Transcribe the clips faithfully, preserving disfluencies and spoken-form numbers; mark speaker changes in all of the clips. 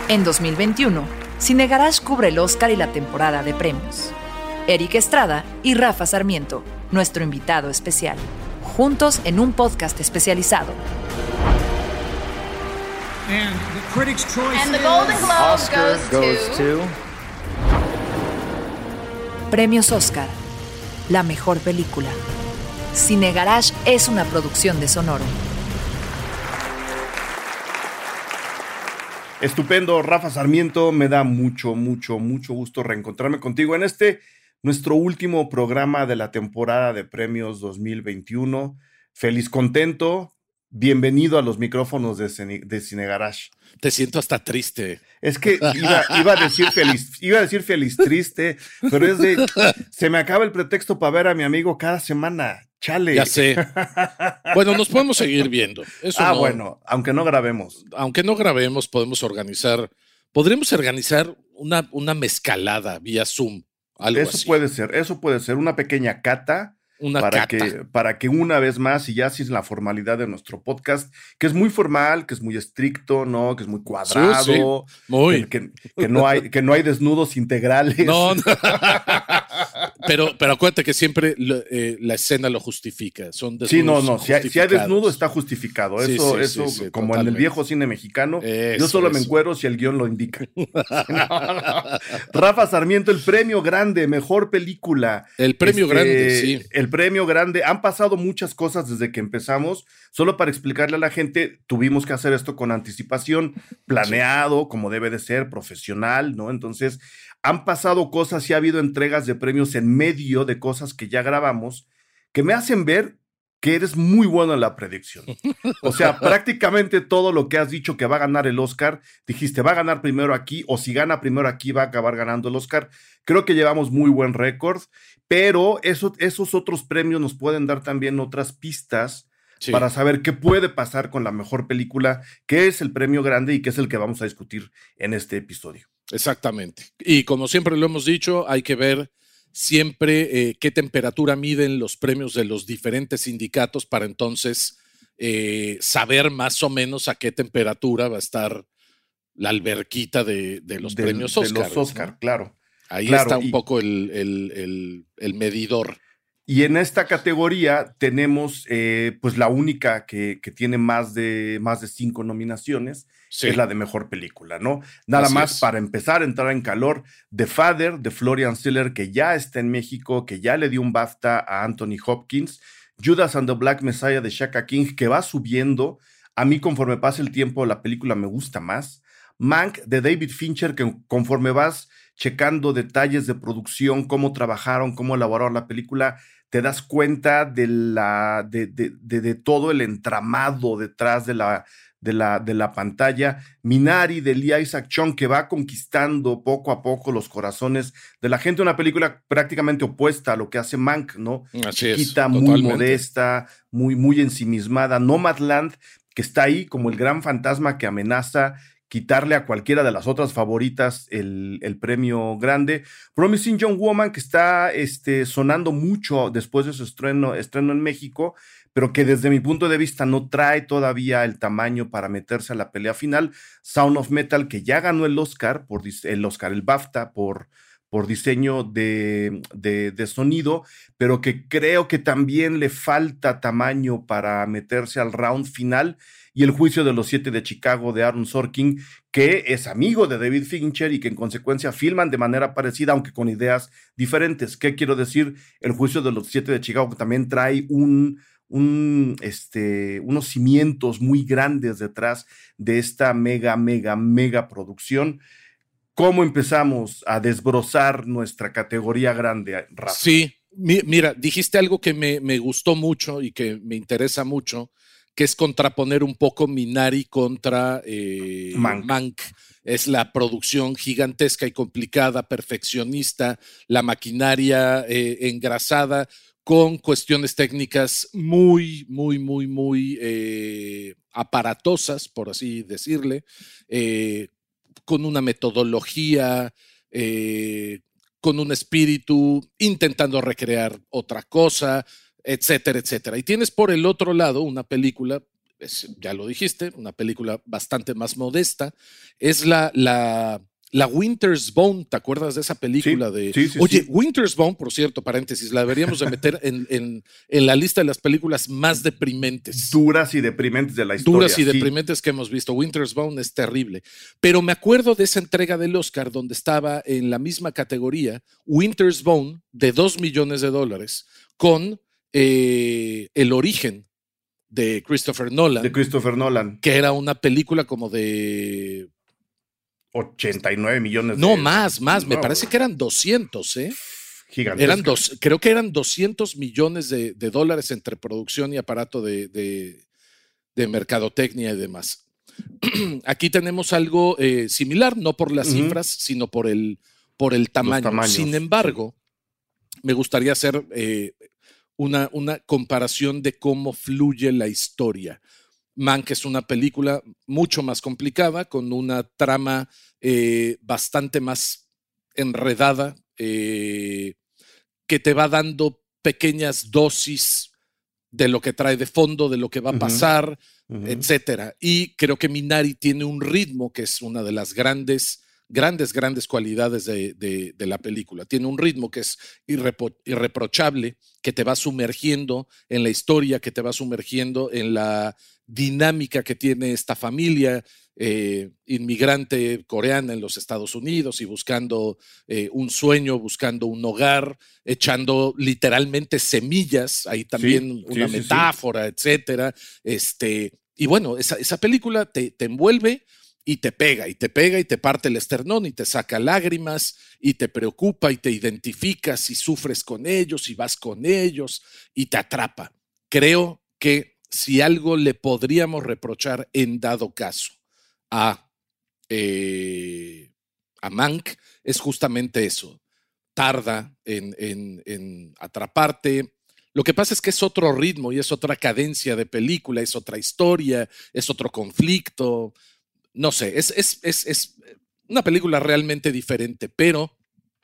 Speaker 1: En dos mil veintiuno, Cine Garage cubre el Oscar y la temporada de premios. Eric Estrada y Rafa Sarmiento, nuestro invitado especial, juntos en un podcast especializado.
Speaker 2: And the Critics' Choice
Speaker 3: And the Golden Globe
Speaker 4: Oscar
Speaker 3: goes,
Speaker 4: goes
Speaker 3: to...
Speaker 4: to...
Speaker 1: Premios Oscar, la mejor película. Cine Garage es una producción de Sonoro.
Speaker 5: Estupendo, Rafa Sarmiento, me da mucho, mucho, mucho gusto reencontrarme contigo en este, nuestro último programa de la temporada de premios dos mil veintiuno. Feliz, contento, bienvenido a los micrófonos de Cine, de Cine Garage.
Speaker 6: Te siento hasta triste.
Speaker 5: Es que iba, iba a decir feliz, iba a decir feliz triste, pero es de, se me acaba el pretexto para ver a mi amigo cada semana. Chale.
Speaker 6: Ya sé. Bueno, nos podemos seguir viendo. Eso
Speaker 5: ah,
Speaker 6: no,
Speaker 5: bueno, aunque no grabemos.
Speaker 6: Aunque no grabemos, podemos organizar, podríamos organizar una, una mezcalada vía Zoom. Algo
Speaker 5: eso
Speaker 6: así.
Speaker 5: puede ser, eso puede ser una pequeña cata.
Speaker 6: Una
Speaker 5: para
Speaker 6: cata.
Speaker 5: que, para que una vez más, y ya sin la formalidad de nuestro podcast, que es muy formal, que es muy estricto, ¿no? Que es muy cuadrado,
Speaker 6: Sí, sí. Muy.
Speaker 5: Que, que, que, no hay, que no hay desnudos integrales.
Speaker 6: No, no. pero, pero acuérdate que siempre lo, eh, la escena lo justifica. Son desnudos
Speaker 5: sí, no, no. Si hay, si hay desnudo, está justificado.
Speaker 6: Sí,
Speaker 5: eso,
Speaker 6: sí,
Speaker 5: eso
Speaker 6: sí, sí,
Speaker 5: como
Speaker 6: totalmente.
Speaker 5: en el viejo cine mexicano,
Speaker 6: Eso,
Speaker 5: yo solo
Speaker 6: eso.
Speaker 5: me encuero si el guión lo indica. no, no. Rafa Sarmiento, el premio grande, mejor película.
Speaker 6: El premio
Speaker 5: Este,
Speaker 6: grande, sí.
Speaker 5: El premio grande. Han pasado muchas cosas desde que empezamos. Solo para explicarle a la gente, tuvimos que hacer esto con anticipación, planeado, sí. Como debe de ser, profesional, ¿no? Entonces, han pasado cosas y ha habido entregas de premios en medio de cosas que ya grabamos que me hacen ver que eres muy bueno en la predicción. O sea, prácticamente todo lo que has dicho que va a ganar el Oscar, dijiste, va a ganar primero aquí, o si gana primero aquí, va a acabar ganando el Oscar. Creo que llevamos muy buen récord, pero eso, esos otros premios nos pueden dar también otras pistas sí. Para saber qué puede pasar con la mejor película, que es el premio grande y que es el que vamos a discutir en este episodio.
Speaker 6: Exactamente. Y como siempre lo hemos dicho, hay que ver siempre eh, qué temperatura miden los premios de los diferentes sindicatos para entonces eh, saber más o menos a qué temperatura va a estar la alberquita de, de los
Speaker 5: Del,
Speaker 6: premios Oscar.
Speaker 5: De los Oscar, ¿no? Claro.
Speaker 6: Ahí
Speaker 5: claro,
Speaker 6: está un
Speaker 5: y,
Speaker 6: poco el, el, el, el medidor.
Speaker 5: Y en esta categoría tenemos eh, pues la única que, que tiene más de, más de cinco nominaciones, sí. Es la de mejor película, ¿no? Nada Así más es. Para empezar a entrar en calor, The Father, de Florian Zeller, que ya está en México, que ya le dio un BAFTA a Anthony Hopkins, Judas and the Black Messiah de Shaka King, que va subiendo. A mí, conforme pasa el tiempo, la película me gusta más. Mank, de David Fincher, que conforme vas checando detalles de producción, cómo trabajaron, cómo elaboraron la película, te das cuenta de, la, de, de, de, de todo el entramado detrás de la, de, la, de la pantalla. Minari, de Lee Isaac Chung, que va conquistando poco a poco los corazones de la gente. Una película prácticamente opuesta a lo que hace Mank, ¿no?
Speaker 6: Así es,
Speaker 5: Chiquita, muy
Speaker 6: totalmente.
Speaker 5: modesta, muy, muy ensimismada. Nomadland, que está ahí como el gran fantasma que amenaza quitarle a cualquiera de las otras favoritas el, el premio grande. Promising Young Woman, que está este, sonando mucho después de su estreno, estreno en México, pero que desde mi punto de vista no trae todavía el tamaño para meterse a la pelea final. Sound of Metal, que ya ganó el Oscar, por, el Oscar, el BAFTA, por, por diseño de, de, de sonido, pero que creo que también le falta tamaño para meterse al round final. Y El juicio de los siete de Chicago, de Aaron Sorkin, que es amigo de David Fincher y que en consecuencia filman de manera parecida, aunque con ideas diferentes. ¿Qué quiero decir? El juicio de los siete de Chicago también trae un, un, este, unos cimientos muy grandes detrás de esta mega, mega, mega producción. ¿Cómo empezamos a desbrozar nuestra categoría grande, Rafa?
Speaker 6: Sí, mi, mira, dijiste algo que me, me gustó mucho y que me interesa mucho, que es contraponer un poco Minari contra eh,
Speaker 5: Mank.
Speaker 6: Mank. Es la producción gigantesca y complicada, perfeccionista, la maquinaria eh, engrasada, con cuestiones técnicas muy, muy, muy, muy eh, aparatosas, por así decirle, eh, con una metodología, eh, con un espíritu, intentando recrear otra cosa, etcétera, etcétera. Y tienes por el otro lado una película es, ya lo dijiste, una película bastante más modesta. Es la, la, la Winter's Bone, ¿te acuerdas de esa película?
Speaker 5: Sí,
Speaker 6: de,
Speaker 5: sí, sí,
Speaker 6: oye,
Speaker 5: sí.
Speaker 6: Winter's Bone, por cierto, paréntesis, la deberíamos de meter en, en, en la lista de las películas más deprimentes.
Speaker 5: Duras y deprimentes de la historia.
Speaker 6: Duras y
Speaker 5: sí.
Speaker 6: deprimentes que hemos visto. Winter's Bone es terrible. Pero me acuerdo de esa entrega del Oscar donde estaba en la misma categoría Winter's Bone de dos millones de dólares con eh, El Origen de Christopher Nolan.
Speaker 5: De Christopher Nolan.
Speaker 6: Que era una película como de
Speaker 5: ochenta y nueve millones.
Speaker 6: No,
Speaker 5: de...
Speaker 6: más, más.
Speaker 5: No,
Speaker 6: me parece que eran doscientos, ¿eh?
Speaker 5: Gigantesca.
Speaker 6: Eran dos, creo que eran doscientos millones de, de dólares entre producción y aparato de, de, de mercadotecnia y demás. Aquí tenemos algo eh, similar, no por las uh-huh. cifras, sino por el, por el tamaño. Sin embargo, sí. me gustaría hacer eh, una, una comparación de cómo fluye la historia. Mank es una película mucho más complicada, con una trama eh, bastante más enredada, eh, que te va dando pequeñas dosis de lo que trae de fondo, de lo que va a pasar, uh-huh. Uh-huh. etcétera. Y creo que Minari tiene un ritmo que es una de las grandes, grandes, grandes cualidades de, de, de la película. Tiene un ritmo que es irrepro- irreprochable, que te va sumergiendo en la historia, que te va sumergiendo en la dinámica que tiene esta familia eh, inmigrante coreana en los Estados Unidos y buscando eh, un sueño, buscando un hogar, echando literalmente semillas, ahí también sí, una sí, metáfora, sí, sí. etcétera. Este, y bueno, esa, esa película te, te envuelve y te pega, y te pega y te parte el esternón y te saca lágrimas y te preocupa y te identificas y sufres con ellos y vas con ellos y te atrapa. Creo que si algo le podríamos reprochar en dado caso a, eh, a Mank es justamente eso. Tarda en, en, en atraparte. Lo que pasa es que es otro ritmo y es otra cadencia de película, es otra historia, es otro conflicto. No sé, es, es, es, es una película realmente diferente, pero,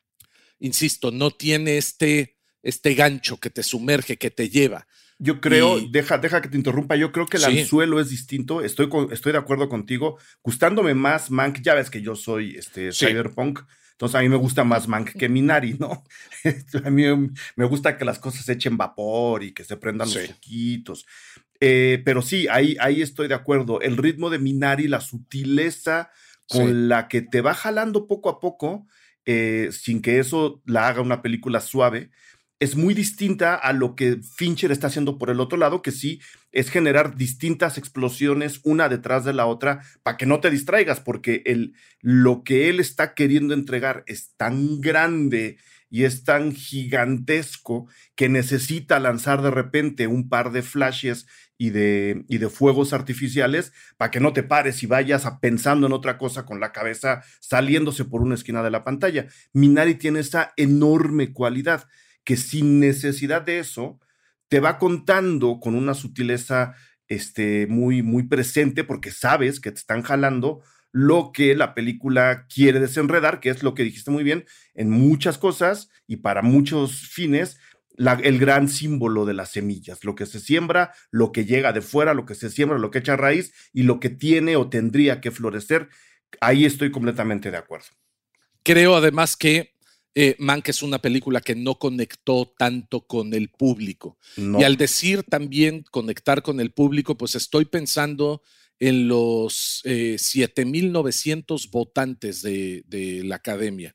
Speaker 6: insisto, no tiene este, este gancho que te sumerge, que te lleva.
Speaker 5: Yo creo,
Speaker 6: y...
Speaker 5: deja, deja que te interrumpa, yo creo que el
Speaker 6: sí.
Speaker 5: anzuelo es distinto, estoy, con, estoy de acuerdo contigo, gustándome más Mank, ya ves que yo soy este,
Speaker 6: sí.
Speaker 5: cyberpunk, entonces a mí me gusta más Mank que Minari, ¿no? A mí me gusta que las cosas echen vapor y que se prendan sí. los foquitos. Eh, pero sí, ahí, ahí estoy de acuerdo. El ritmo de Minari, la sutileza con sí. la que te va jalando poco a poco, eh, sin que eso la haga una película suave, es muy distinta a lo que Fincher está haciendo por el otro lado, que sí es generar distintas explosiones una detrás de la otra para que no te distraigas, porque el, lo que él está queriendo entregar es tan grande y es tan gigantesco que necesita lanzar de repente un par de flashes y de, y de fuegos artificiales para que no te pares y vayas a pensando en otra cosa con la cabeza saliéndose por una esquina de la pantalla. Minari tiene esa enorme cualidad que sin necesidad de eso te va contando con una sutileza este, muy, muy presente, porque sabes que te están jalando lo que la película quiere desenredar, que es lo que dijiste muy bien, en muchas cosas y para muchos fines, la, el gran símbolo de las semillas, lo que se siembra, lo que llega de fuera, lo que se siembra, lo que echa raíz y lo que tiene o tendría que florecer. Ahí estoy completamente de acuerdo.
Speaker 6: Creo además que Eh, Mank es una película que no conectó tanto con el público. No. Y al decir también conectar con el público, pues estoy pensando en los eh, siete mil novecientos votantes de, de la Academia.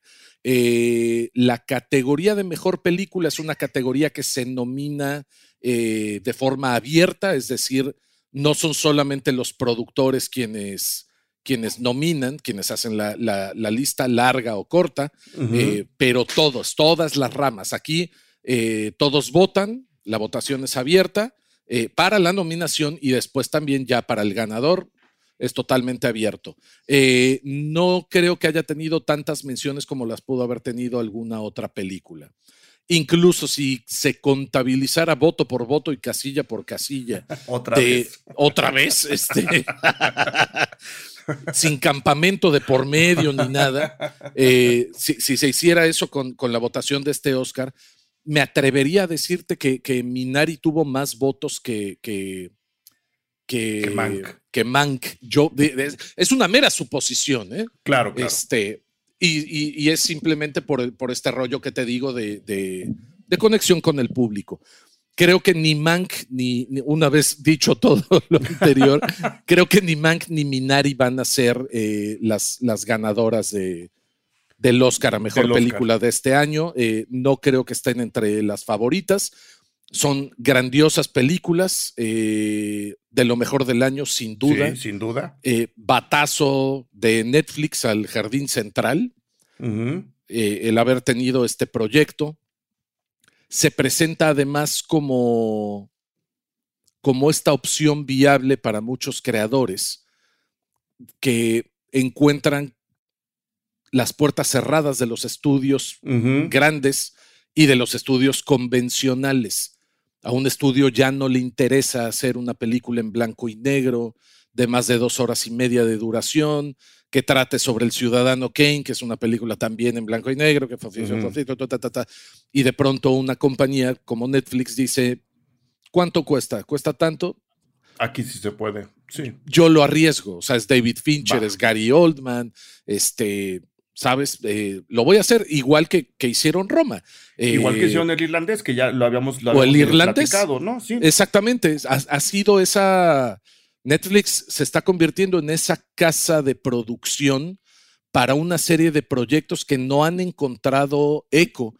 Speaker 6: Eh, la categoría de mejor película es una categoría que se nomina eh, de forma abierta, es decir, no son solamente los productores quienes... quienes nominan, quienes hacen la, la, la lista larga o corta, uh-huh. eh, pero todos, todas las ramas. Aquí eh, todos votan, la votación es abierta eh, para la nominación y después también ya para el ganador es totalmente abierto. Eh, no creo que haya tenido tantas menciones como las pudo haber tenido alguna otra película. Incluso si se contabilizara voto por voto y casilla por casilla.
Speaker 5: Otra
Speaker 6: de,
Speaker 5: vez.
Speaker 6: Otra vez, este... sin campamento de por medio ni nada, eh, si, si se hiciera eso con, con la votación de este Oscar, me atrevería a decirte que, que Minari tuvo más votos que, que, que,
Speaker 5: que Mank.
Speaker 6: Que Mank. Yo, de, de, es una mera suposición, ¿eh?
Speaker 5: Claro, claro.
Speaker 6: Este, y, y, y es simplemente por, por este rollo que te digo de, de, de conexión con el público. Creo que ni Mank, ni, ni una vez dicho todo lo anterior, creo que ni Mank ni Minari van a ser eh, las, las ganadoras de, del Oscar a Mejor Película de este año. Eh, no creo que estén entre las favoritas. Son grandiosas películas, eh, de lo mejor del año, sin duda.
Speaker 5: Sí, sin duda.
Speaker 6: Eh, batazo de Netflix al Jardín Central,
Speaker 5: uh-huh.
Speaker 6: eh, el haber tenido este proyecto. Se presenta además como, como esta opción viable para muchos creadores que encuentran las puertas cerradas de los estudios uh-huh. grandes y de los estudios convencionales. A un estudio ya no le interesa hacer una película en blanco y negro de más de dos horas y media de duración, que trate sobre el ciudadano Kane, que es una película también en blanco y negro, que uh-huh. ta, ta, ta, y de pronto una compañía como Netflix dice, ¿cuánto cuesta? ¿Cuesta tanto?
Speaker 5: Aquí sí se puede, sí.
Speaker 6: Yo lo arriesgo, o sea, es David Fincher, Va. es Gary Oldman, este, ¿sabes? Eh, lo voy a hacer igual que, que hicieron Roma. Eh,
Speaker 5: igual que hicieron El Irlandés, que ya lo habíamos, lo
Speaker 6: o
Speaker 5: habíamos
Speaker 6: el irlandés,
Speaker 5: platicado, ¿no? Sí.
Speaker 6: Exactamente, ha, ha sido esa... Netflix se está convirtiendo en esa casa de producción para una serie de proyectos que no han encontrado eco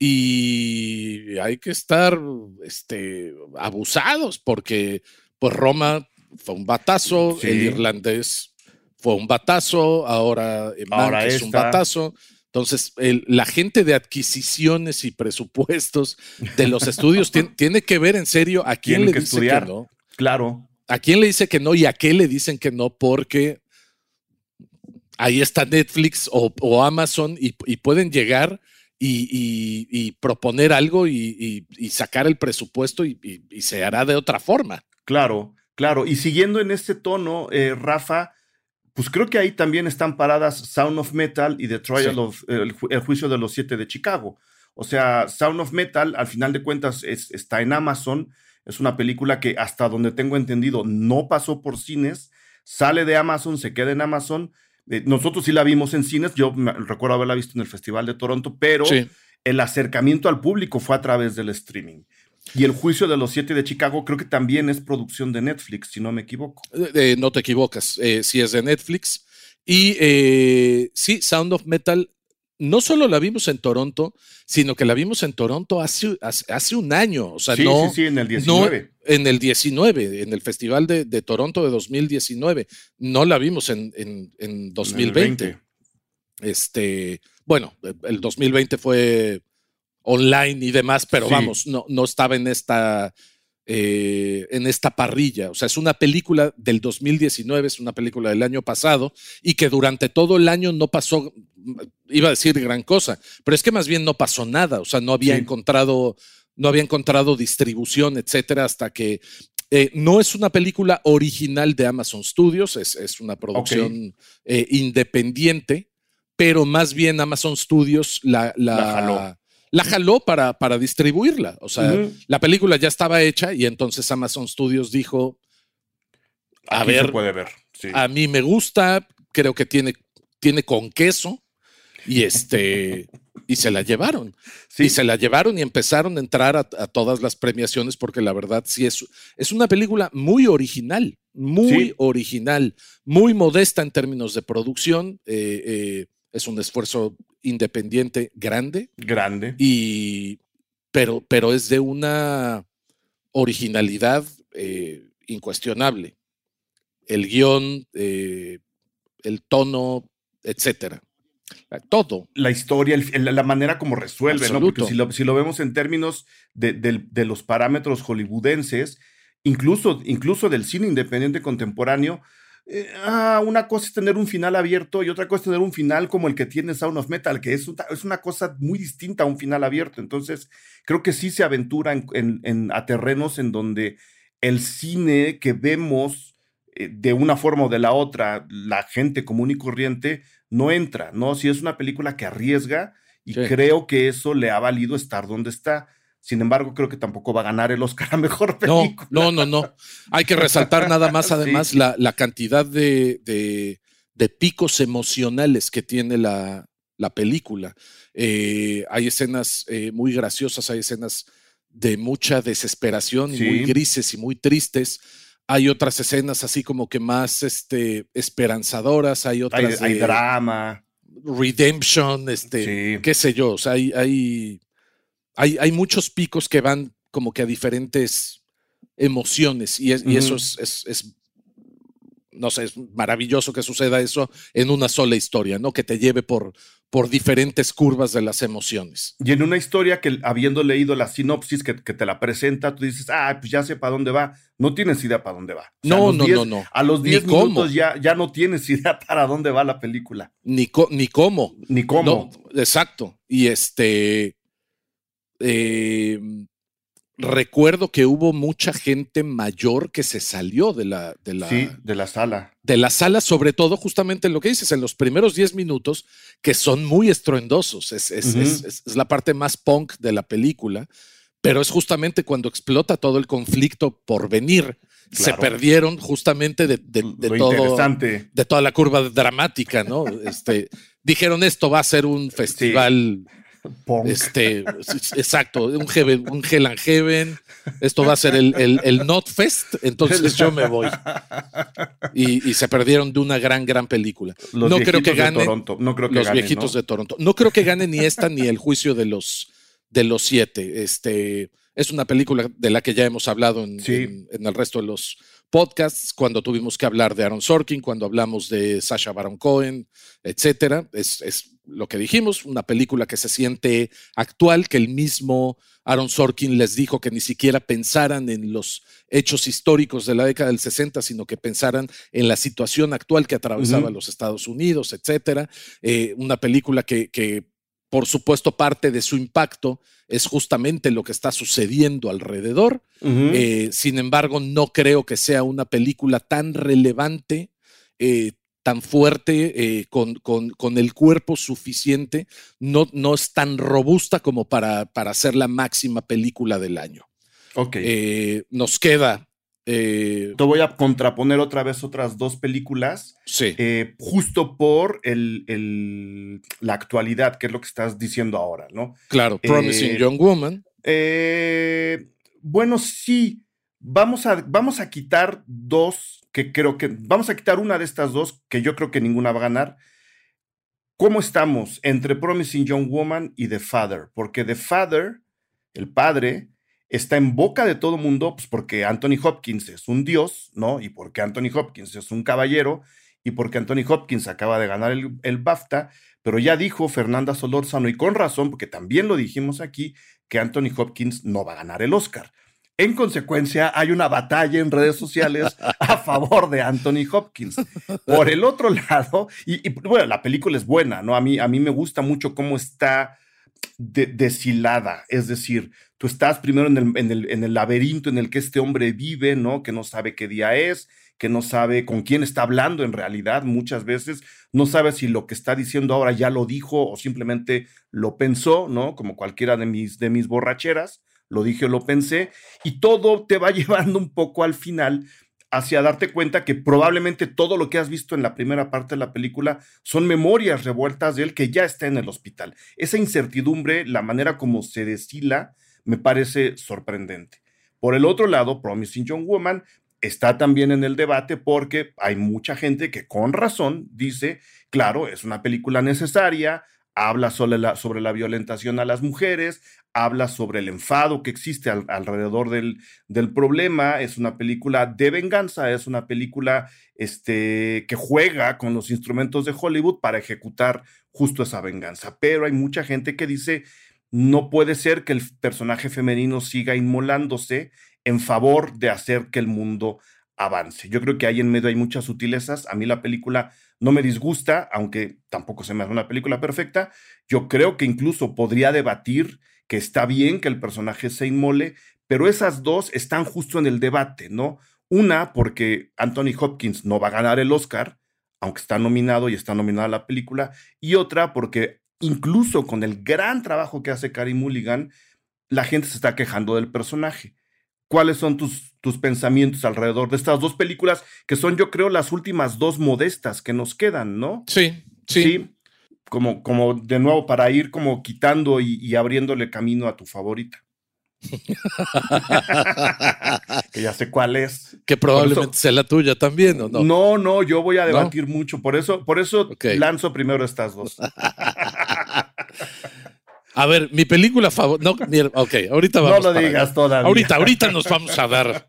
Speaker 6: y hay que estar este, abusados porque pues Roma fue un batazo, sí. El Irlandés fue un batazo, ahora Mank es un batazo. Entonces, el, la gente de adquisiciones y presupuestos de los estudios tiene, tiene que ver en serio a quién le
Speaker 5: que
Speaker 6: dice
Speaker 5: estudiar.
Speaker 6: que no.
Speaker 5: Claro.
Speaker 6: ¿A quién le dice que no y a qué le dicen que no? Porque ahí está Netflix o, o Amazon y, y pueden llegar y, y, y proponer algo y, y, y sacar el presupuesto y, y, y se hará de otra forma.
Speaker 5: Claro, claro. Y siguiendo en este tono, eh, Rafa, pues creo que ahí también están paradas Sound of Metal y The Trial sí. of, el, el Juicio de los Siete de Chicago. O sea, Sound of Metal, al final de cuentas, es, está en Amazon. Es una película que hasta donde tengo entendido no pasó por cines, sale de Amazon, se queda en Amazon. Eh, nosotros sí la vimos en cines, yo me, recuerdo haberla visto en el Festival de Toronto, pero sí. el acercamiento al público fue a través del streaming. Y El Juicio de los Siete de Chicago creo que también es producción de Netflix, si no me equivoco.
Speaker 6: Eh, no te equivocas, eh, sí es de Netflix. Y eh, sí, Sound of Metal, no solo la vimos en Toronto, sino que la vimos en Toronto hace, hace, hace un año. O sea,
Speaker 5: sí,
Speaker 6: no,
Speaker 5: sí, sí, en el diecinueve.
Speaker 6: No, en el diecinueve, en el Festival de, de Toronto de dos mil diecinueve. No la vimos en, en, en dos mil veinte. En el veinte. Este, bueno, el dos mil veinte fue online y demás, pero sí. vamos, no, no estaba en esta, eh, en esta parrilla. O sea, es una película del dos mil diecinueve, es una película del año pasado y que durante todo el año no pasó, iba a decir gran cosa, pero es que más bien no pasó nada. O sea, no había sí. encontrado, no había encontrado distribución, etcétera, hasta que eh, no es una película original de Amazon Studios, es, es una producción okay. eh, independiente, pero más bien Amazon Studios la, la,
Speaker 5: la jaló.
Speaker 6: La jaló para, para distribuirla. O sea, uh-huh. la película ya estaba hecha y entonces Amazon Studios dijo, a
Speaker 5: Aquí
Speaker 6: ver,
Speaker 5: se puede ver. Sí.
Speaker 6: A mí me gusta, creo que tiene, tiene con queso y este y se la llevaron. Sí. Y se la llevaron y empezaron a entrar a, a todas las premiaciones porque la verdad sí es, es una película muy original, muy sí. original, muy modesta en términos de producción. Eh, eh, es un esfuerzo independiente grande.
Speaker 5: Grande.
Speaker 6: Y, pero, pero es de una originalidad eh, incuestionable. El guión, eh, el tono, etcétera. Todo.
Speaker 5: La historia, el, la manera como resuelve, Absoluto. ¿no? Porque si lo, si lo vemos en términos de, de, de los parámetros hollywoodenses, incluso, incluso del cine independiente contemporáneo, Eh, ah, una cosa es tener un final abierto y otra cosa es tener un final como el que tiene Sound of Metal, que es una, es una cosa muy distinta a un final abierto. Entonces creo que sí se aventura en, en, en, a terrenos en donde el cine que vemos eh, de una forma o de la otra, la gente común y corriente no entra, ¿no? Si es una película que arriesga y sí. creo que eso le ha valido estar donde está. Sin embargo, creo que tampoco va a ganar el Oscar a Mejor Película.
Speaker 6: No, no, no, no. Hay que resaltar nada más, además, sí. la, la cantidad de, de, de picos emocionales que tiene la, la película. Eh, hay escenas eh, muy graciosas, hay escenas de mucha desesperación, sí. y muy grises y muy tristes. Hay otras escenas así como que más este, esperanzadoras, hay otras
Speaker 5: hay,
Speaker 6: de
Speaker 5: hay drama,
Speaker 6: redemption, este, sí. qué sé yo, o sea, hay, hay, hay, hay muchos picos que van como que a diferentes emociones y, es, uh-huh. y eso es, es, es, no sé, es maravilloso que suceda eso en una sola historia, ¿no? Que te lleve por, por diferentes curvas de las emociones.
Speaker 5: Y en una historia que, habiendo leído la sinopsis que, que te la presenta, tú dices, ah, pues ya sé para dónde va. No tienes idea para dónde va. O sea,
Speaker 6: no,
Speaker 5: a
Speaker 6: no,
Speaker 5: diez,
Speaker 6: no, no.
Speaker 5: A los diez minutos ya, ya no tienes idea para dónde va la película.
Speaker 6: Ni, co- ni cómo.
Speaker 5: Ni cómo.
Speaker 6: No, exacto. Y este... Eh, recuerdo que hubo mucha gente mayor que se salió de la, de la,
Speaker 5: sí, de la sala.
Speaker 6: De la sala, sobre todo justamente en lo que dices, en los primeros diez minutos, que son muy estruendosos. Es, es, uh-huh. es, es, es la parte más punk de la película, pero es justamente cuando explota todo el conflicto por venir. Claro. Se perdieron justamente de, de, de, todo, de toda la curva dramática, ¿no? Este, dijeron, esto va a ser un festival... Sí.
Speaker 5: Punk.
Speaker 6: Este, exacto, un, heaven, un Hell and Heaven. Esto va a ser el, el, el Not Fest, entonces yo me voy. Y, y se perdieron de una gran, gran película.
Speaker 5: Los
Speaker 6: no creo que gane.
Speaker 5: No creo que
Speaker 6: los
Speaker 5: gane,
Speaker 6: viejitos
Speaker 5: ¿no?
Speaker 6: de Toronto. No creo que gane ni esta ni el juicio de los, de los siete. Este, es una película de la que ya hemos hablado en,
Speaker 5: sí.
Speaker 6: en, en el resto de los podcasts, cuando tuvimos que hablar de Aaron Sorkin, cuando hablamos de Sacha Baron Cohen, etcétera. Es, es lo que dijimos, una película que se siente actual, que el mismo Aaron Sorkin les dijo que ni siquiera pensaran en los hechos históricos de la década del sesenta, sino que pensaran en la situación actual que atravesaba uh-huh. los Estados Unidos, etcétera. Eh, una película que, que, por supuesto, parte de su impacto es justamente lo que está sucediendo alrededor. Uh-huh. Eh, sin embargo, no creo que sea una película tan relevante, eh, tan fuerte, eh, con, con, con el cuerpo suficiente, no, no es tan robusta como para, para ser la máxima película del año.
Speaker 5: Ok.
Speaker 6: Eh, nos queda... Eh,
Speaker 5: Te voy a contraponer otra vez otras dos películas,
Speaker 6: sí.
Speaker 5: eh, justo por el, el, la actualidad, que es lo que estás diciendo ahora, ¿no?
Speaker 6: Claro, Promising eh, Young Woman.
Speaker 5: Eh, bueno, sí, vamos a, vamos a quitar dos, que creo que, vamos a quitar una de estas dos, que yo creo que ninguna va a ganar. ¿Cómo estamos entre Promising Young Woman y The Father? Porque The Father, el padre, está en boca de todo mundo, pues porque Anthony Hopkins es un dios, ¿no? Y porque Anthony Hopkins es un caballero, y porque Anthony Hopkins acaba de ganar el, el BAFTA, pero ya dijo Fernanda Solórzano, y con razón, porque también lo dijimos aquí, que Anthony Hopkins no va a ganar el Oscar. En consecuencia, hay una batalla en redes sociales a favor de Anthony Hopkins. Por el otro lado, y, y bueno, la película es buena, ¿no? A mí, a mí me gusta mucho cómo está de, deshilada, es decir, tú estás primero en el, en, el, en el laberinto en el que este hombre vive, ¿no? Que no sabe qué día es, que no sabe con quién está hablando en realidad muchas veces, no sabe si lo que está diciendo ahora ya lo dijo o simplemente lo pensó, ¿no? Como cualquiera de mis, de mis borracheras, lo dije o lo pensé, y todo te va llevando un poco al final hacia darte cuenta que probablemente todo lo que has visto en la primera parte de la película son memorias revueltas de él que ya está en el hospital. Esa incertidumbre, la manera como se deshila, me parece sorprendente. Por el otro lado, Promising Young Woman está también en el debate porque hay mucha gente que con razón dice, claro, es una película necesaria, habla sobre la, sobre la violentación a las mujeres, habla sobre el enfado que existe al, alrededor del, del problema, es una película de venganza, es una película este, que juega con los instrumentos de Hollywood para ejecutar justo esa venganza. Pero hay mucha gente que dice, no puede ser que el personaje femenino siga inmolándose en favor de hacer que el mundo avance. Yo creo que ahí en medio hay muchas sutilezas. A mí la película no me disgusta, aunque tampoco se me hace una película perfecta. Yo creo que incluso podría debatir que está bien que el personaje se inmole, pero esas dos están justo en el debate, ¿no? Una, porque Anthony Hopkins no va a ganar el Oscar, aunque está nominado y está nominada la película, y otra, porque incluso con el gran trabajo que hace Carey Mulligan, la gente se está quejando del personaje. ¿Cuáles son tus, tus pensamientos alrededor de estas dos películas que son, yo creo, las últimas dos modestas que nos quedan, ¿no?
Speaker 6: Sí, sí.
Speaker 5: Sí, como, como de nuevo para ir como quitando y, y abriéndole camino a tu favorita. Que ya sé cuál es.
Speaker 6: Que probablemente eso, sea la tuya también, ¿o no?
Speaker 5: No, no, yo voy a debatir ¿No? mucho, por eso, por eso
Speaker 6: okay.
Speaker 5: lanzo primero estas dos.
Speaker 6: A ver, mi película favorita. No, mira, ok, ahorita vamos.
Speaker 5: No lo digas
Speaker 6: allá.
Speaker 5: todavía.
Speaker 6: Ahorita, ahorita nos vamos a dar.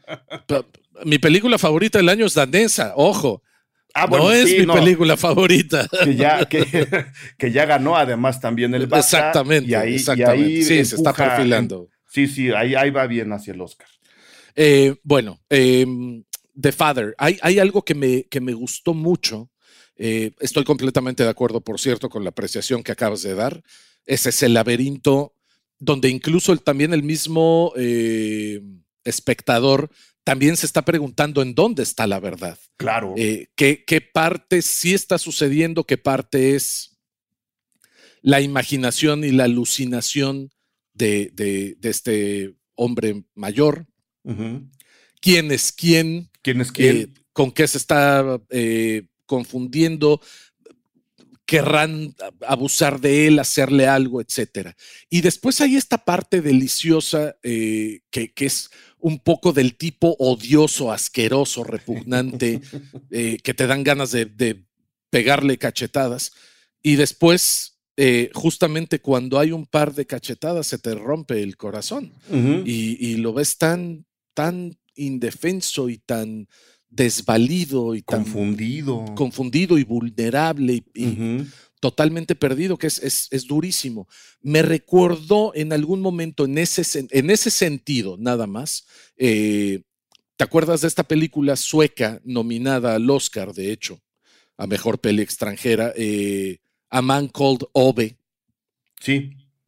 Speaker 6: Mi película favorita del año es danesa, ojo.
Speaker 5: Ah, bueno,
Speaker 6: no es
Speaker 5: sí,
Speaker 6: mi
Speaker 5: no.
Speaker 6: película favorita.
Speaker 5: Que ya, que, que ya ganó además también el BAFTA.
Speaker 6: Exactamente,
Speaker 5: y ahí,
Speaker 6: exactamente.
Speaker 5: Y ahí
Speaker 6: sí,
Speaker 5: empuja,
Speaker 6: se está perfilando.
Speaker 5: En, sí, sí, ahí, ahí va bien hacia el Oscar.
Speaker 6: Eh, bueno, eh, The Father. Hay, hay algo que me, que me gustó mucho. Eh, estoy completamente de acuerdo, por cierto, con la apreciación que acabas de dar. Ese es el laberinto donde incluso el, también el mismo eh, espectador también se está preguntando en dónde está la verdad.
Speaker 5: Claro.
Speaker 6: Eh, ¿qué, qué parte sí está sucediendo? ¿Qué parte es la imaginación y la alucinación de, de, de este hombre mayor?
Speaker 5: Uh-huh.
Speaker 6: ¿Quién es quién?
Speaker 5: ¿Quién es quién?
Speaker 6: Eh, ¿Con qué se está eh, confundiendo? Querrán abusar de él, hacerle algo, etcétera. Y después hay esta parte deliciosa eh, que, que es un poco del tipo odioso, asqueroso, repugnante, eh, que te dan ganas de, de pegarle cachetadas. Y después, eh, justamente cuando hay un par de cachetadas, se te rompe el corazón.
Speaker 5: Uh-huh.
Speaker 6: Y, y lo ves tan, tan indefenso y tan desvalido y
Speaker 5: confundido.
Speaker 6: tan confundido y vulnerable y, y
Speaker 5: uh-huh.
Speaker 6: totalmente perdido, que es, es, es durísimo. Me recordó en algún momento en ese, en ese sentido, nada más. Eh, ¿Te acuerdas de esta película sueca nominada al Oscar, de hecho, a Mejor Peli Extranjera? Eh, A Man Called Ove.
Speaker 5: Sí.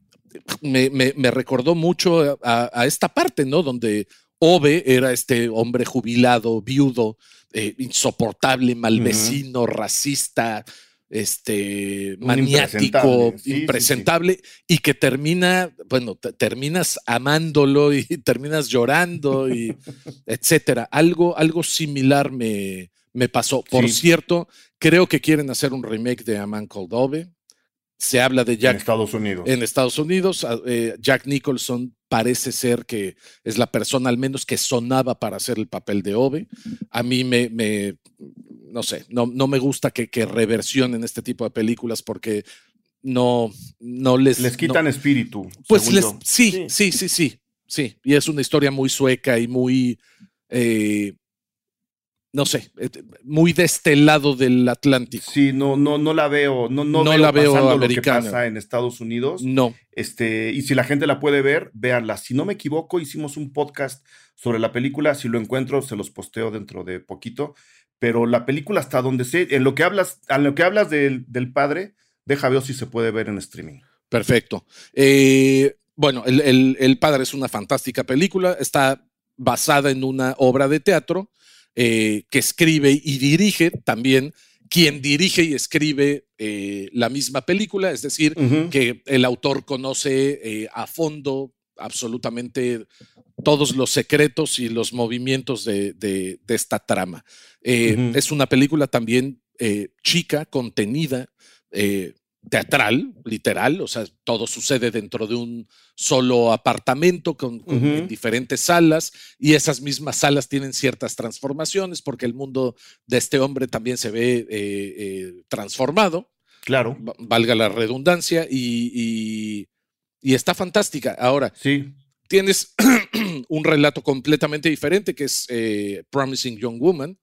Speaker 6: Me, me, me recordó mucho a, a esta parte, ¿no? Donde Ove era este hombre jubilado, viudo, eh, insoportable, malvecino, uh-huh. racista, este,
Speaker 5: Un
Speaker 6: maniático,
Speaker 5: impresentable, sí,
Speaker 6: impresentable,
Speaker 5: sí, sí.
Speaker 6: y que termina, bueno, te, terminas amándolo y terminas llorando, y etcétera. Algo, algo similar me, me pasó. Por
Speaker 5: sí.
Speaker 6: cierto, creo que quieren hacer un remake de A Man Called Ove. Se habla de Jack
Speaker 5: en Estados Unidos.
Speaker 6: En Estados Unidos, eh, Jack Nicholson parece ser que es la persona al menos que sonaba para hacer el papel de Ove. A mí me, me no sé, no, no me gusta que, que reversionen este tipo de películas porque no, no les...
Speaker 5: Les quitan
Speaker 6: no,
Speaker 5: espíritu.
Speaker 6: Pues les, sí,
Speaker 5: sí,
Speaker 6: sí, sí, sí, sí. Y es una historia muy sueca y muy... Eh, no sé, muy de este lado del Atlántico.
Speaker 5: Sí, no, no, no la veo, no, no,
Speaker 6: no
Speaker 5: veo
Speaker 6: la veo
Speaker 5: pasando
Speaker 6: americana.
Speaker 5: Lo que pasa en Estados Unidos.
Speaker 6: No.
Speaker 5: Este, y si la gente la puede ver, véanla. Si no me equivoco, hicimos un podcast sobre la película. Si lo encuentro, se los posteo dentro de poquito. Pero la película, hasta donde sé, en lo que hablas, en lo que hablas del, del padre, deja ver si se puede ver en streaming.
Speaker 6: Perfecto. Eh, bueno, el, el, el padre es una fantástica película. Está basada en una obra de teatro. Eh, que escribe y dirige también quien dirige y escribe eh, la misma película, es decir, uh-huh. que el autor conoce eh, a fondo absolutamente todos los secretos y los movimientos de, de, de esta trama. Eh, uh-huh. Es una película también eh, chica, contenida, eh, teatral, literal, o sea, todo sucede dentro de un solo apartamento con, con uh-huh. en diferentes salas, y esas mismas salas tienen ciertas transformaciones porque el mundo de este hombre también se ve eh, eh, transformado.
Speaker 5: Claro.
Speaker 6: Valga la redundancia, y, y, y está fantástica. Ahora,
Speaker 5: sí.
Speaker 6: tienes un relato completamente diferente que es eh, Promising Young Woman.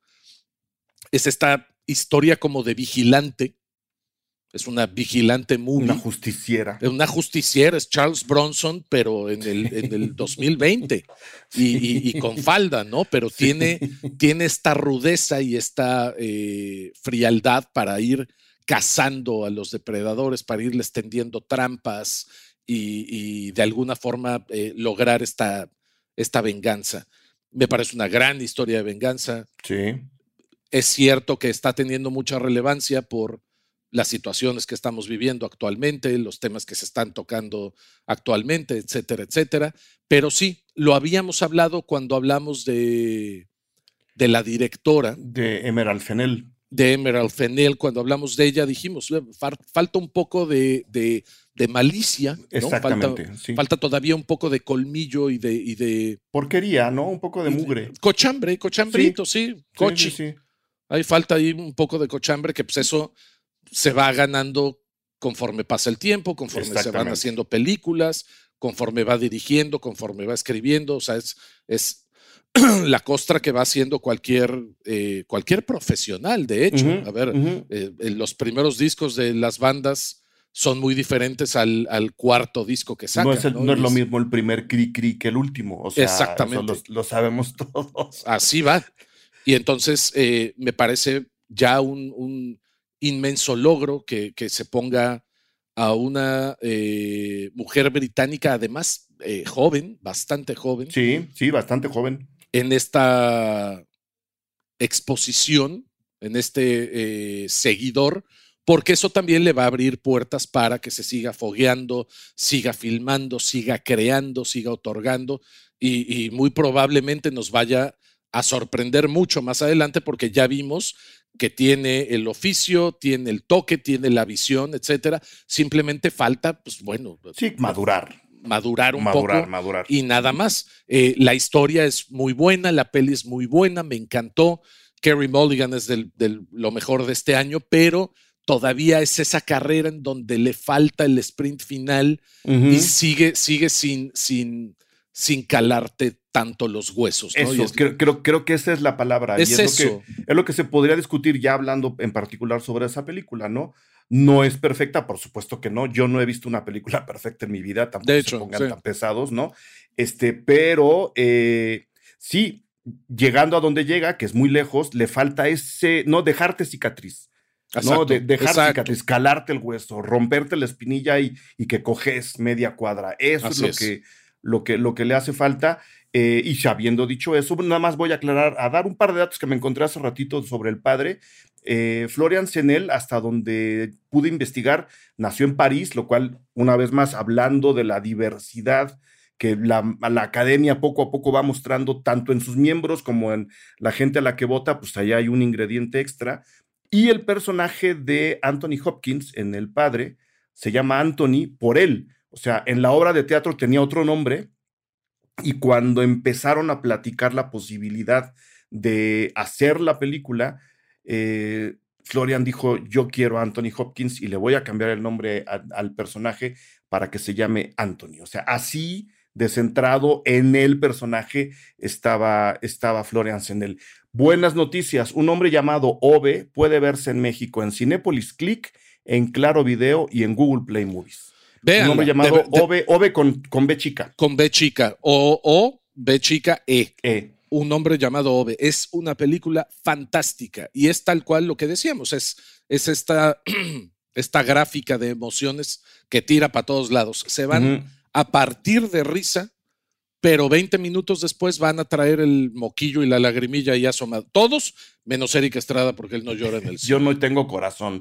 Speaker 6: Es esta historia como de vigilante. Es una vigilante movie.
Speaker 5: Una justiciera.
Speaker 6: Una justiciera, es Charles Bronson, pero en el, en el dos mil veinte. Sí. Y, y, y con falda, ¿no? Pero sí. tiene, tiene esta rudeza y esta eh, frialdad para ir cazando a los depredadores, para irles tendiendo trampas y, y de alguna forma eh, lograr esta, esta venganza. Me parece una gran historia de venganza.
Speaker 5: Sí.
Speaker 6: Es cierto que está teniendo mucha relevancia por las situaciones que estamos viviendo actualmente, los temas que se están tocando actualmente, etcétera, etcétera. Pero sí, lo habíamos hablado cuando hablamos de, de la directora.
Speaker 5: De Emerald Fennell.
Speaker 6: De Emerald Fennell, cuando hablamos de ella, dijimos, falta un poco de, de, de malicia, ¿no?
Speaker 5: Exactamente,
Speaker 6: falta,
Speaker 5: sí.
Speaker 6: falta todavía un poco de colmillo y de... Y de
Speaker 5: porquería, ¿no? Un poco de mugre.
Speaker 6: Cochambre, cochambrito, sí, sí cochi.
Speaker 5: Sí, sí, sí.
Speaker 6: Hay falta ahí un poco de cochambre, que pues eso se va ganando conforme pasa el tiempo, conforme se van haciendo películas, conforme va dirigiendo, conforme va escribiendo. O sea, es, es la costra que va haciendo cualquier, eh, cualquier profesional, de hecho. Uh-huh, a ver, uh-huh. eh, los primeros discos de las bandas son muy diferentes al, al cuarto disco que sacan.
Speaker 5: No es, el, ¿no? no es lo mismo el primer cri-cri que el último. O sea,
Speaker 6: exactamente.
Speaker 5: Eso lo, lo sabemos todos.
Speaker 6: Así va. Y entonces eh, me parece ya un, un inmenso logro que, que se ponga a una eh, mujer británica, además eh, joven, bastante joven.
Speaker 5: Sí, sí, bastante joven.
Speaker 6: En esta exposición, en este eh, seguidor, porque eso también le va a abrir puertas para que se siga fogueando, siga filmando, siga creando, siga otorgando y, y muy probablemente nos vaya a sorprender mucho más adelante, porque ya vimos que tiene el oficio, tiene el toque, tiene la visión, etcétera. Simplemente falta, pues bueno,
Speaker 5: sí, madurar.
Speaker 6: Madurar un
Speaker 5: madurar,
Speaker 6: poco
Speaker 5: madurar.
Speaker 6: Y nada más. Eh, la historia es muy buena, la peli es muy buena, me encantó. Carey Mulligan es del, del, lo mejor de este año, pero todavía es esa carrera en donde le falta el sprint final uh-huh. y sigue, sigue sin, sin, sin calarte tanto los huesos, ¿no?
Speaker 5: Eso,
Speaker 6: es,
Speaker 5: creo, creo, creo que esa es la palabra.
Speaker 6: Es,
Speaker 5: y es,
Speaker 6: eso.
Speaker 5: Lo que, es lo que se podría discutir ya hablando en particular sobre esa película, ¿no? No es perfecta, por supuesto que no. Yo no he visto una película perfecta en mi vida, tampoco
Speaker 6: de hecho,
Speaker 5: se pongan
Speaker 6: sí.
Speaker 5: tan pesados, ¿no? Este, pero eh, sí, llegando a donde llega, que es muy lejos, le falta ese, no, dejarte cicatriz. Exacto, no, de, dejar exacto. cicatriz, calarte el hueso, romperte la espinilla y, y que coges media cuadra. Eso Así es, lo, es. Que, lo, que, lo que le hace falta. Eh, y habiendo dicho eso, nada más voy a aclarar, a dar un par de datos que me encontré hace ratito sobre el padre. Eh, Florian Fennell, hasta donde pude investigar, nació en París, lo cual, una vez más, hablando de la diversidad que la, la academia poco a poco va mostrando, tanto en sus miembros como en la gente a la que vota, pues allá hay un ingrediente extra. Y el personaje de Anthony Hopkins en El Padre se llama Anthony por él. O sea, en la obra de teatro tenía otro nombre, y cuando empezaron a platicar la posibilidad de hacer la película, eh, Florian dijo, yo quiero a Anthony Hopkins y le voy a cambiar el nombre a, al personaje para que se llame Anthony. O sea, así de centrado en el personaje estaba, estaba Florian Fennell. Buenas noticias, un hombre llamado Ove puede verse en México en Cinépolis Click, en Claro Video y en Google Play Movies. Vean, un hombre llamado de, de, Ove, Ove con, con B chica.
Speaker 6: Con B chica, o, o B chica E.
Speaker 5: E.
Speaker 6: Un hombre llamado Ove. Es una película fantástica y es tal cual lo que decíamos, es, es esta, esta gráfica de emociones que tira para todos lados. Se van uh-huh. a partir de risa, pero veinte minutos después van a traer el moquillo y la lagrimilla y asomado. Todos, menos Eric Estrada, porque él no llora en el cine.
Speaker 5: Yo no tengo corazón.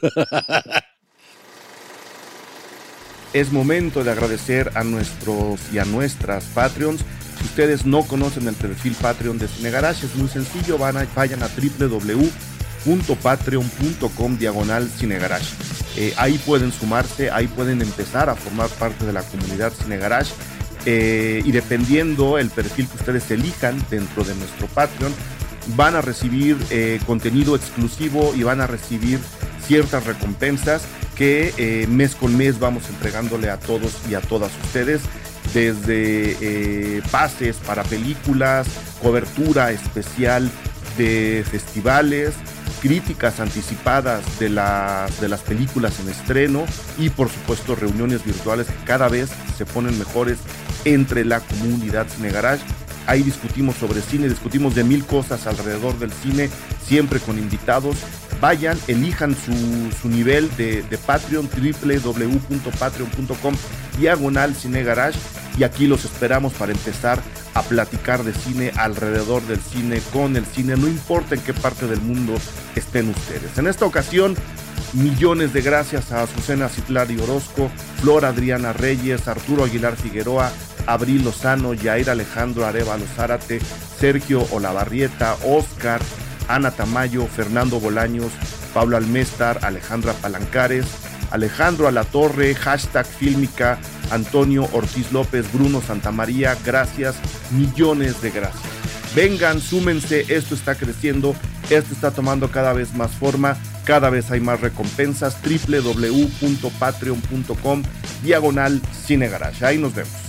Speaker 5: Es momento de agradecer a nuestros y a nuestras Patreons. Si ustedes no conocen el perfil Patreon de Cine Garage, es muy sencillo, van a, vayan a doble u doble u doble u punto patreon punto com diagonal Cine Garage. Eh, ahí pueden sumarse, ahí pueden empezar a formar parte de la comunidad Cine Garage. Eh, y dependiendo el perfil que ustedes elijan dentro de nuestro Patreon, van a recibir eh, contenido exclusivo y van a recibir ciertas recompensas que eh, mes con mes vamos entregándole a todos y a todas ustedes, desde eh, pases para películas, cobertura especial de festivales, críticas anticipadas de las, de las películas en estreno y por supuesto reuniones virtuales que cada vez se ponen mejores entre la comunidad Cine Garage. Ahí discutimos sobre cine, discutimos de mil cosas alrededor del cine, siempre con invitados. Vayan, elijan su, su nivel de, de Patreon, doble u doble u doble u punto patreon punto com diagonal Cine Garage, y aquí los esperamos para empezar a platicar de cine, alrededor del cine, con el cine, no importa en qué parte del mundo estén ustedes. En esta ocasión Millones de gracias a Azucena Citlari Orozco, Flor Adriana Reyes, Arturo Aguilar Figueroa, Abril Lozano, Yair Alejandro Arevalo Zárate, Sergio Olavarrieta, Oscar, Ana Tamayo, Fernando Bolaños, Pablo Almestar, Alejandra Palancares, Alejandro Alatorre, hashtag Fílmica, Antonio Ortiz López, Bruno Santamaría, gracias, millones de gracias. Vengan, súmense, esto está creciendo, esto está tomando cada vez más forma, cada vez hay más recompensas, www.patreon.com, diagonal Cine Garage. Ahí nos vemos.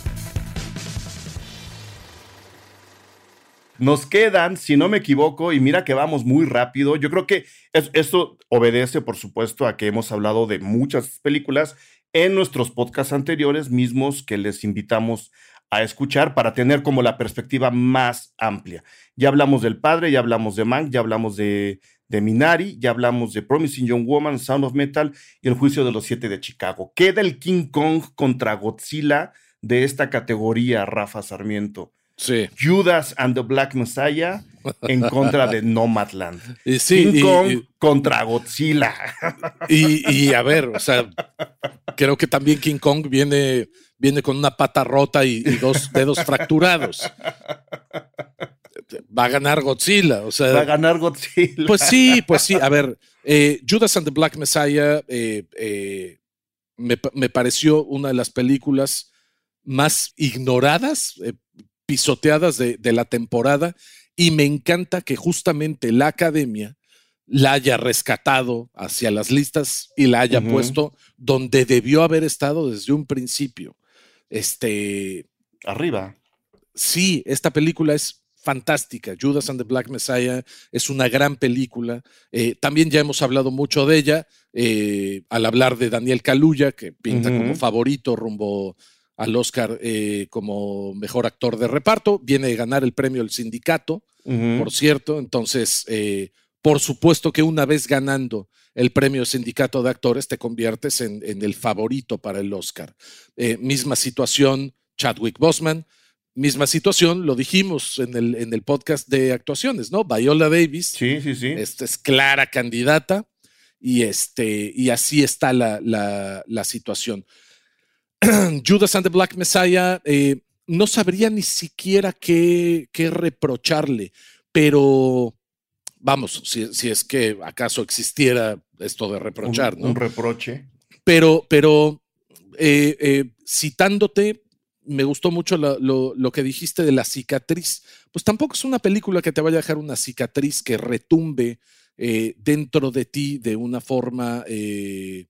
Speaker 5: Nos quedan, si no me equivoco, y mira que vamos muy rápido, yo creo que es, esto obedece, por supuesto, a que hemos hablado de muchas películas en nuestros podcasts anteriores mismos que les invitamos a escuchar para tener como la perspectiva más amplia. Ya hablamos del Padre, ya hablamos de Mank, ya hablamos de, de Minari, ya hablamos de Promising Young Woman, Sound of Metal y El Juicio de los Siete de Chicago. Queda el King Kong contra Godzilla de esta categoría, Rafa Sarmiento.
Speaker 6: Sí.
Speaker 5: Judas and the Black Messiah en contra de Nomadland.
Speaker 6: Y sí,
Speaker 5: King
Speaker 6: y,
Speaker 5: Kong
Speaker 6: y,
Speaker 5: contra Godzilla.
Speaker 6: Y, y a ver, o sea, creo que también King Kong viene, viene con una pata rota y, y dos dedos fracturados. Va a ganar Godzilla. O sea,
Speaker 5: va a ganar Godzilla.
Speaker 6: Pues sí, pues sí. A ver, eh, Judas and the Black Messiah eh, eh, me, me pareció una de las películas más ignoradas, eh, pisoteadas de, de la temporada, y me encanta que justamente la Academia la haya rescatado hacia las listas y la haya uh-huh. puesto donde debió haber estado desde un principio. Este,
Speaker 5: Arriba.
Speaker 6: Sí, esta película es fantástica. Judas and the Black Messiah es una gran película. Eh, también ya hemos hablado mucho de ella eh, al hablar de Daniel Kaluuya, que pinta uh-huh. como favorito rumbo al Oscar eh, como mejor actor de reparto. Viene de ganar el premio del Sindicato, uh-huh. por cierto. Entonces, eh, por supuesto que una vez ganando el premio Sindicato de Actores, te conviertes en, en el favorito para el Oscar. Eh, misma situación, Chadwick Boseman. Misma situación, lo dijimos en el, en el podcast de actuaciones, ¿no? Viola Davis.
Speaker 5: Sí, sí, sí.
Speaker 6: Esta es clara candidata y, este, y así está la, la, la situación. Judas and the Black Messiah, eh, no sabría ni siquiera qué, qué reprocharle, pero vamos, si, si es que acaso existiera esto de reprochar,
Speaker 5: un,
Speaker 6: ¿no?
Speaker 5: Un reproche.
Speaker 6: Pero, pero eh, eh, citándote, me gustó mucho lo, lo, lo que dijiste de la cicatriz. Pues tampoco es una película que te vaya a dejar una cicatriz que retumbe eh, dentro de ti de una forma eh,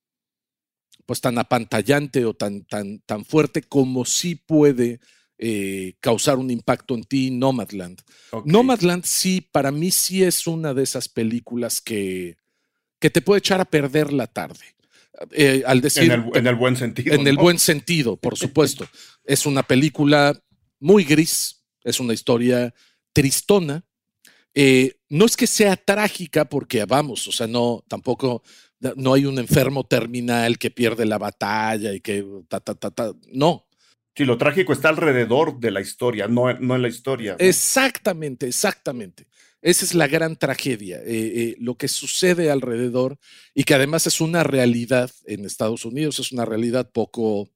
Speaker 6: pues tan apantallante o tan, tan, tan fuerte como sí puede eh, causar un impacto en ti Nomadland. Okay. Nomadland sí, para mí sí es una de esas películas que, que te puede echar a perder la tarde. Eh, al decir,
Speaker 5: en, el, en el buen sentido.
Speaker 6: En
Speaker 5: ¿no?
Speaker 6: el buen sentido, por supuesto. Es una película muy gris, es una historia tristona. Eh, no es que sea trágica, porque vamos, o sea, no, tampoco, no hay un enfermo terminal que pierde la batalla y que ta, ta, ta, ta, no.
Speaker 5: Sí, lo trágico está alrededor de la historia, no, no en la historia. ¿no?
Speaker 6: Exactamente, exactamente. Esa es la gran tragedia, eh, eh, lo que sucede alrededor y que además es una realidad en Estados Unidos, es una realidad poco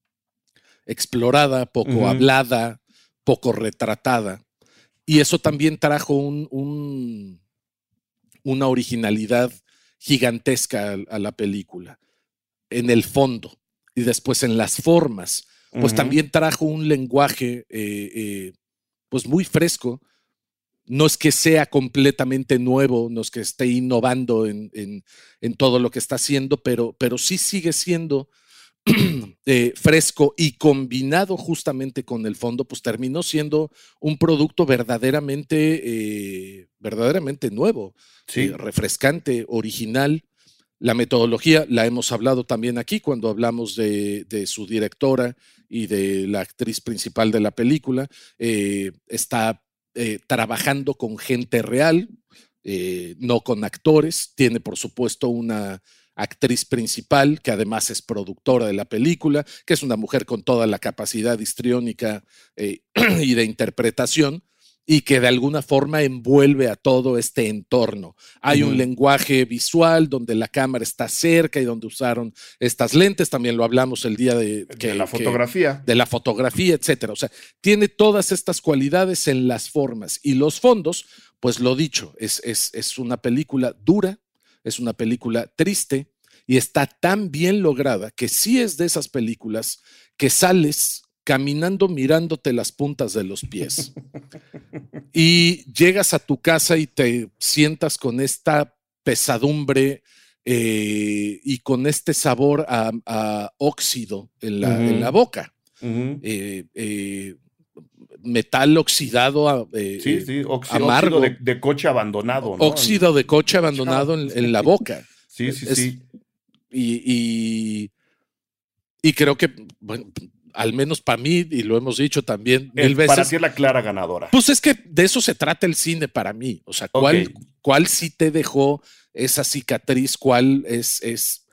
Speaker 6: explorada, poco uh-huh. hablada, poco retratada. Y eso también trajo un, un, una originalidad gigantesca a, a la película, en el fondo y después en las formas. Pues uh-huh. también trajo un lenguaje eh, eh, pues muy fresco. No es que sea completamente nuevo, no es que esté innovando en, en, en todo lo que está haciendo, pero, pero sí sigue siendo eh, fresco y combinado justamente con el fondo, pues terminó siendo un producto verdaderamente, eh, verdaderamente nuevo,
Speaker 5: sí.
Speaker 6: eh, refrescante, original. La metodología la hemos hablado también aquí cuando hablamos de, de su directora y de la actriz principal de la película. Eh, está Eh, trabajando con gente real, eh, no con actores. Tiene, por supuesto, una actriz principal que además es productora de la película, que es una mujer con toda la capacidad histriónica eh, y de interpretación. y que de alguna forma envuelve a todo este entorno. Hay uh-huh. un lenguaje visual donde la cámara está cerca y donde usaron estas lentes, también lo hablamos el día de, que,
Speaker 5: de la fotografía.
Speaker 6: Que, de la fotografía, etcétera. O sea, tiene todas estas cualidades en las formas y los fondos, pues lo dicho, es, es, es una película dura, es una película triste y está tan bien lograda que sí es de esas películas que sales caminando mirándote las puntas de los pies y llegas a tu casa y te sientas con esta pesadumbre eh, y con este sabor a, a óxido en la, uh-huh. en la boca. Uh-huh. eh, eh, metal oxidado eh,
Speaker 5: sí, sí, óxido,
Speaker 6: amargo.
Speaker 5: Óxido de, de coche abandonado, ¿no?
Speaker 6: Óxido de coche abandonado en, en la boca.
Speaker 5: Sí, sí,
Speaker 6: es,
Speaker 5: sí.
Speaker 6: Y, y, y creo que, bueno, al menos para mí, y lo hemos dicho también mil
Speaker 5: el,
Speaker 6: veces.
Speaker 5: Para ti es la clara ganadora.
Speaker 6: Pues es que de eso se trata el cine para mí. O sea, ¿cuál, okay. cuál sí te dejó esa cicatriz? ¿Cuál es, es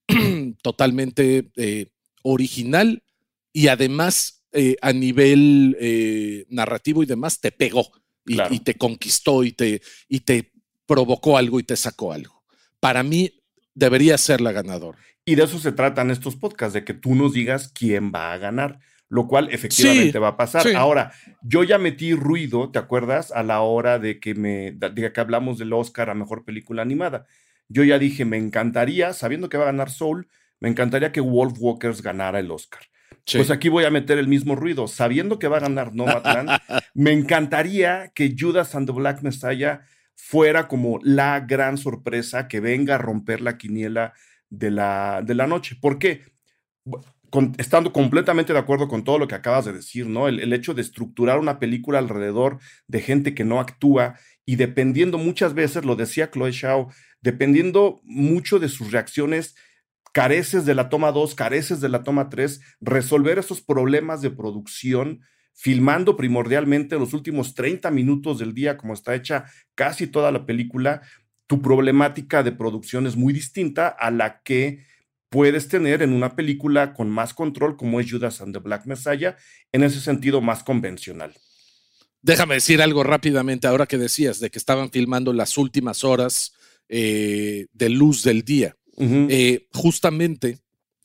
Speaker 6: totalmente eh, original? Y además, eh, a nivel eh, narrativo y demás, te pegó y, claro. y te conquistó y te, y te provocó algo y te sacó algo. Para mí, debería ser la ganadora.
Speaker 5: Y de eso se tratan estos podcasts, de que tú nos digas quién va a ganar, lo cual efectivamente sí, va a pasar. Sí. Ahora, yo ya metí ruido, ¿te acuerdas? A la hora de que, me, de que hablamos del Oscar a Mejor Película Animada. Yo ya dije, me encantaría, sabiendo que va a ganar Soul, me encantaría que Wolf Walkers ganara el Oscar. Sí. Pues aquí voy a meter el mismo ruido. Sabiendo que va a ganar Nomadland, me encantaría que Judas and the Black Messiah fuera como la gran sorpresa que venga a romper la quiniela de la, de la noche. ¿Por qué? Con, estando completamente de acuerdo con todo lo que acabas de decir, ¿no? El, el hecho de estructurar una película alrededor de gente que no actúa y dependiendo muchas veces, lo decía Chloe Zhao, dependiendo mucho de sus reacciones, careces de la toma dos, careces de la toma tres, resolver esos problemas de producción, filmando primordialmente los últimos treinta minutos del día, como está hecha casi toda la película. Tu problemática de producción es muy distinta a la que puedes tener en una película con más control, como es Judas and the Black Messiah, en ese sentido más convencional.
Speaker 6: Déjame decir algo rápidamente, ahora que decías de que estaban filmando las últimas horas eh, de luz del día. Uh-huh. Eh, justamente,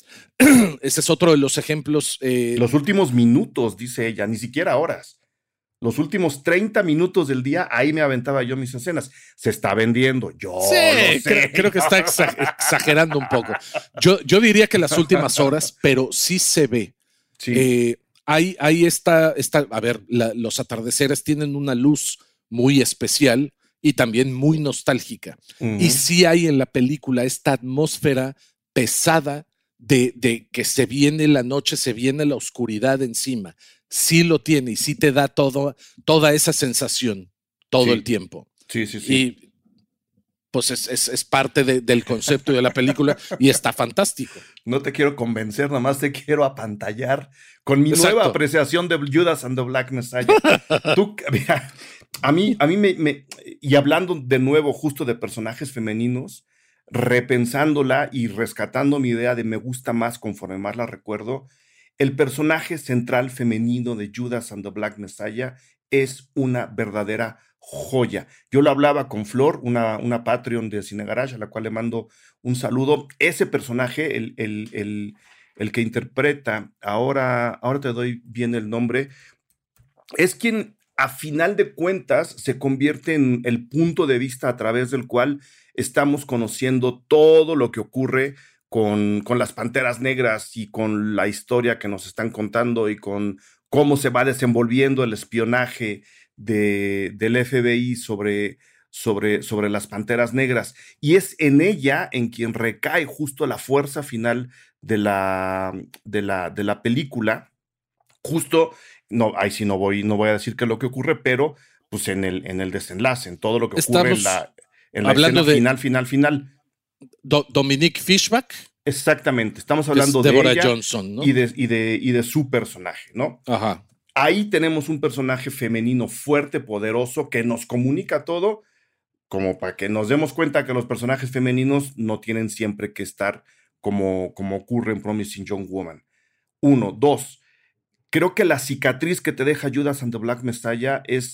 Speaker 6: ese es otro de los ejemplos. Eh,
Speaker 5: los últimos minutos, dice ella, ni siquiera horas. Los últimos treinta minutos del día, ahí me aventaba yo mis escenas. Se está vendiendo, yo
Speaker 6: sí,
Speaker 5: lo sé.
Speaker 6: Creo, creo que está exagerando un poco. Yo, yo diría que las últimas horas, pero sí se ve. Sí. Eh, hay, hay esta, esta, a ver, la, los atardeceres tienen una luz muy especial y también muy nostálgica. Uh-huh. Y sí hay en la película esta atmósfera pesada de, de que se viene la noche, se viene la oscuridad encima. Sí lo tiene y sí te da todo, toda esa sensación todo sí. el tiempo.
Speaker 5: Sí, sí, sí.
Speaker 6: Y pues es, es, es parte de, del concepto de la película y está fantástico.
Speaker 5: No te quiero convencer, nada más te quiero apantallar con mi Exacto. nueva apreciación de Judas and the Black Messiah. Tú, mira, a mí, a mí me, me... Y hablando de nuevo justo de personajes femeninos, repensándola y rescatando mi idea de me gusta más conforme más la recuerdo, el personaje central femenino de Judas and the Black Messiah es una verdadera joya. Yo lo hablaba con Flor, una, una Patreon de Cine Garage, a la cual le mando un saludo. Ese personaje, el, el, el, el que interpreta, ahora, ahora te doy bien el nombre, es quien a final de cuentas se convierte en el punto de vista a través del cual estamos conociendo todo lo que ocurre Con, con las Panteras Negras y con la historia que nos están contando y con cómo se va desenvolviendo el espionaje de, del F B I sobre, sobre, sobre las Panteras Negras. Y es en ella en quien recae justo la fuerza final de la, de la, de la película. Justo, no, ahí sí no voy, no voy a decir qué es lo que ocurre, pero pues en el, en el desenlace, en todo lo que ocurre en la, en la escena de... final, final, final.
Speaker 6: Do, Dominique Fishback.
Speaker 5: Exactamente, estamos hablando de
Speaker 6: Deborah
Speaker 5: ella
Speaker 6: Johnson, ¿no?
Speaker 5: y, de, y, de, y de su personaje, ¿no?
Speaker 6: Ajá.
Speaker 5: Ahí tenemos un personaje femenino fuerte, poderoso, que nos comunica todo, como para que nos demos cuenta que los personajes femeninos no tienen siempre que estar como, como ocurre en Promising Young Woman. Uno, dos, creo que la cicatriz que te deja Judas and the Black Messiah es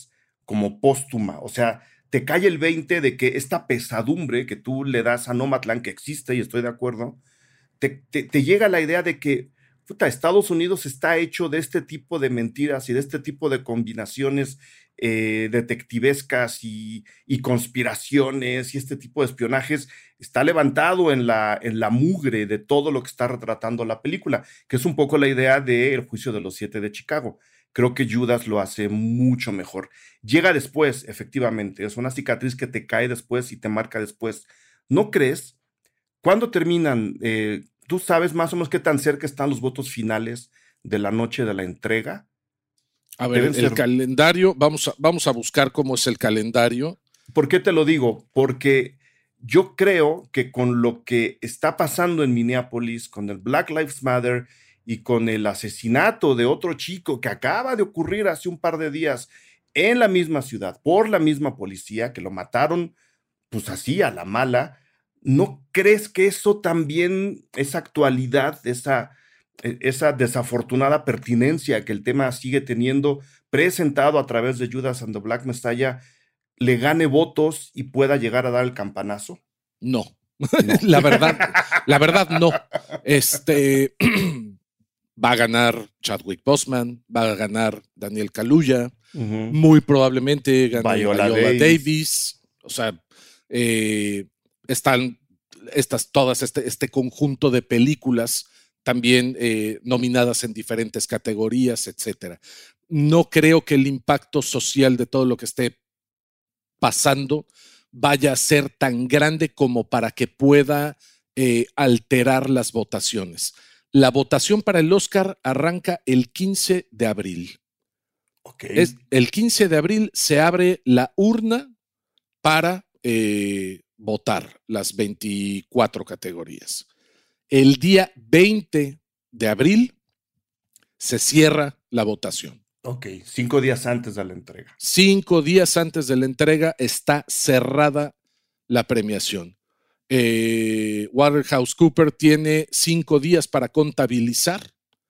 Speaker 5: como póstuma. O sea, te cae el veinte de que esta pesadumbre que tú le das a Nomadland, que existe y estoy de acuerdo, te, te, te llega la idea de que puta, Estados Unidos está hecho de este tipo de mentiras y de este tipo de combinaciones eh, detectivescas y, y conspiraciones y este tipo de espionajes. Está levantado en la, en la mugre de todo lo que está retratando la película, que es un poco la idea de El juicio de los siete de Chicago. Creo que Judas lo hace mucho mejor. Llega después, efectivamente, es una cicatriz que te cae después y te marca después. ¿No crees? ¿Cuándo terminan? Eh, ¿Tú sabes más o menos qué tan cerca están los votos finales de la noche de la entrega?
Speaker 6: A ver, el ser... calendario, vamos a, vamos a buscar cómo es el calendario.
Speaker 5: ¿Por qué te lo digo? Porque yo creo que con lo que está pasando en Minneapolis, con el Black Lives Matter y con el asesinato de otro chico que acaba de ocurrir hace un par de días en la misma ciudad, por la misma policía, que lo mataron pues así a la mala, ¿no crees que eso también, esa actualidad, esa, esa desafortunada pertinencia que el tema sigue teniendo presentado a través de Judas and the Black Messiah, le gane votos y pueda llegar a dar el campanazo?
Speaker 6: No, no. la verdad, la verdad no. Este... Va a ganar Chadwick Boseman, va a ganar Daniel Kaluuya, uh-huh. muy probablemente gane Viola, Viola Davis. Davis. O sea, eh, están estas, todas este, este conjunto de películas también eh, nominadas en diferentes categorías, etcétera. No creo que el impacto social de todo lo que esté pasando vaya a ser tan grande como para que pueda eh, alterar las votaciones. La votación para el Oscar arranca el quince de abril.
Speaker 5: Okay.
Speaker 6: Es, el quince de abril se abre la urna para eh, votar las veinticuatro categorías. El día veinte de abril se cierra la votación.
Speaker 5: Ok, cinco días antes de la entrega.
Speaker 6: Cinco días antes de la entrega está cerrada la premiación. Eh, WaterhouseCoopers tiene cinco días para contabilizar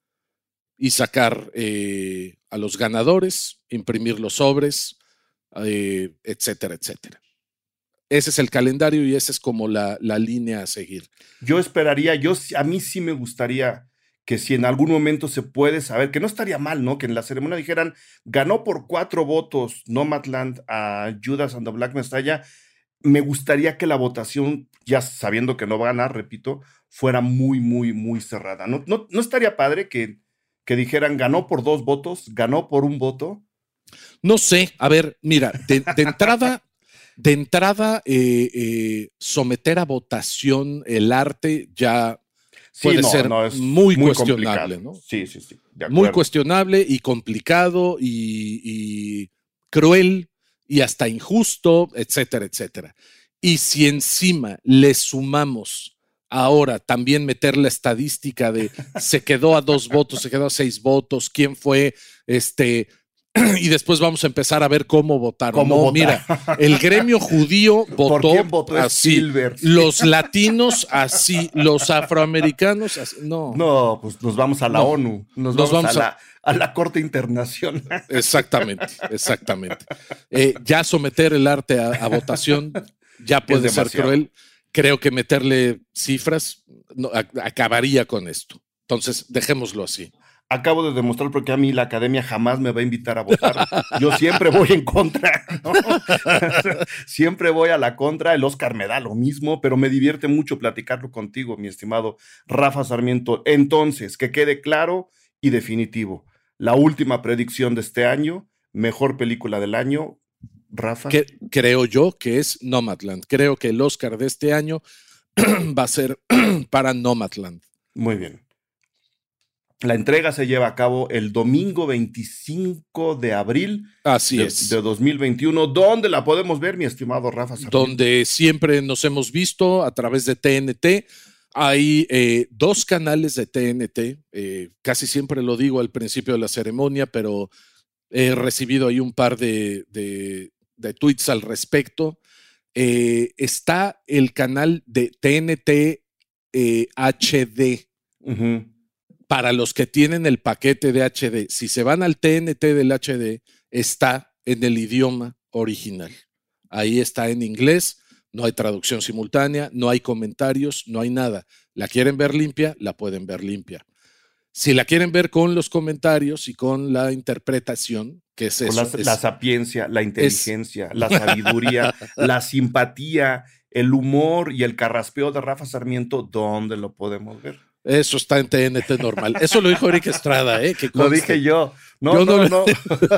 Speaker 6: y sacar eh, a los ganadores, imprimir los sobres, eh, etcétera, etcétera. Ese es el calendario y esa es como la, la línea a seguir.
Speaker 5: Yo esperaría, yo, a mí sí me gustaría que si en algún momento se puede saber, que no estaría mal, ¿no? Que en la ceremonia dijeran, ganó por cuatro votos Nomadland a Judas and the Black Messiah. Me gustaría que la votación, ya sabiendo que no va a ganar, repito, fuera muy, muy, muy cerrada. ¿No, no, no estaría padre que, que dijeran ganó por dos votos, ganó por un voto?
Speaker 6: No sé, a ver, mira, de, de entrada, de entrada eh, eh, someter a votación el arte ya
Speaker 5: sí,
Speaker 6: puede
Speaker 5: no,
Speaker 6: ser
Speaker 5: no, es
Speaker 6: muy,
Speaker 5: muy
Speaker 6: cuestionable,
Speaker 5: complicado.
Speaker 6: ¿no?
Speaker 5: Sí, sí, sí. De acuerdo.
Speaker 6: Muy cuestionable y complicado y, y cruel y hasta injusto, etcétera, etcétera. Y si encima le sumamos ahora también meter la estadística de se quedó a dos votos, se quedó a seis votos, quién fue, este, y después vamos a empezar a ver cómo votaron.
Speaker 5: ¿Cómo
Speaker 6: no,
Speaker 5: votar?
Speaker 6: Mira, el gremio judío votó,
Speaker 5: ¿Por quién votó
Speaker 6: así,
Speaker 5: Spielberg?
Speaker 6: los latinos así, los afroamericanos así, no.
Speaker 5: No, pues nos vamos a la
Speaker 6: no.
Speaker 5: ONU, nos,
Speaker 6: nos
Speaker 5: vamos,
Speaker 6: vamos
Speaker 5: a,
Speaker 6: a...
Speaker 5: La, a la Corte Internacional.
Speaker 6: Exactamente, exactamente. Eh, ya someter el arte a, a votación ya puede ser cruel. Creo que meterle cifras no, a, acabaría con esto. Entonces, dejémoslo así.
Speaker 5: Acabo de demostrar porque a mí la academia jamás me va a invitar a votar. Yo siempre voy en contra, ¿no? Siempre voy a la contra. El Oscar me da lo mismo, pero me divierte mucho platicarlo contigo, mi estimado Rafa Sarmiento. Entonces, que quede claro y definitivo. La última predicción de este año, mejor película del año, Rafa.
Speaker 6: Que, creo yo que es Nomadland. Creo que el Oscar de este año va a ser para Nomadland.
Speaker 5: Muy bien. La entrega se lleva a cabo el domingo veinticinco de abril.
Speaker 6: Así
Speaker 5: de,
Speaker 6: es.
Speaker 5: de dos mil veintiuno. ¿Dónde la podemos ver, mi estimado Rafa Sarmiento?
Speaker 6: Donde siempre nos hemos visto a través de T N T. Hay eh, dos canales de T N T. Eh, casi siempre lo digo al principio de la ceremonia, pero he recibido ahí un par de, de, de tweets al respecto. Eh, está el canal de T N T eh, H D.
Speaker 5: Uh-huh. Para
Speaker 6: los que tienen el paquete de H D, si se van al T N T del H D, está en el idioma original. Ahí está en inglés, no hay traducción simultánea, no hay comentarios, no hay nada. ¿La quieren ver limpia? La pueden ver limpia. Si la quieren ver con los comentarios y con la interpretación, que es eso.
Speaker 5: La,
Speaker 6: es,
Speaker 5: la sapiencia, la inteligencia, es... la sabiduría, la simpatía, el humor y el carraspeo de Rafa Sarmiento, ¿dónde lo podemos ver?
Speaker 6: Eso está en T N T normal. Eso lo dijo Eric Estrada, ¿eh? Que
Speaker 5: lo dije yo. No,
Speaker 6: yo
Speaker 5: no,
Speaker 6: no.
Speaker 5: no.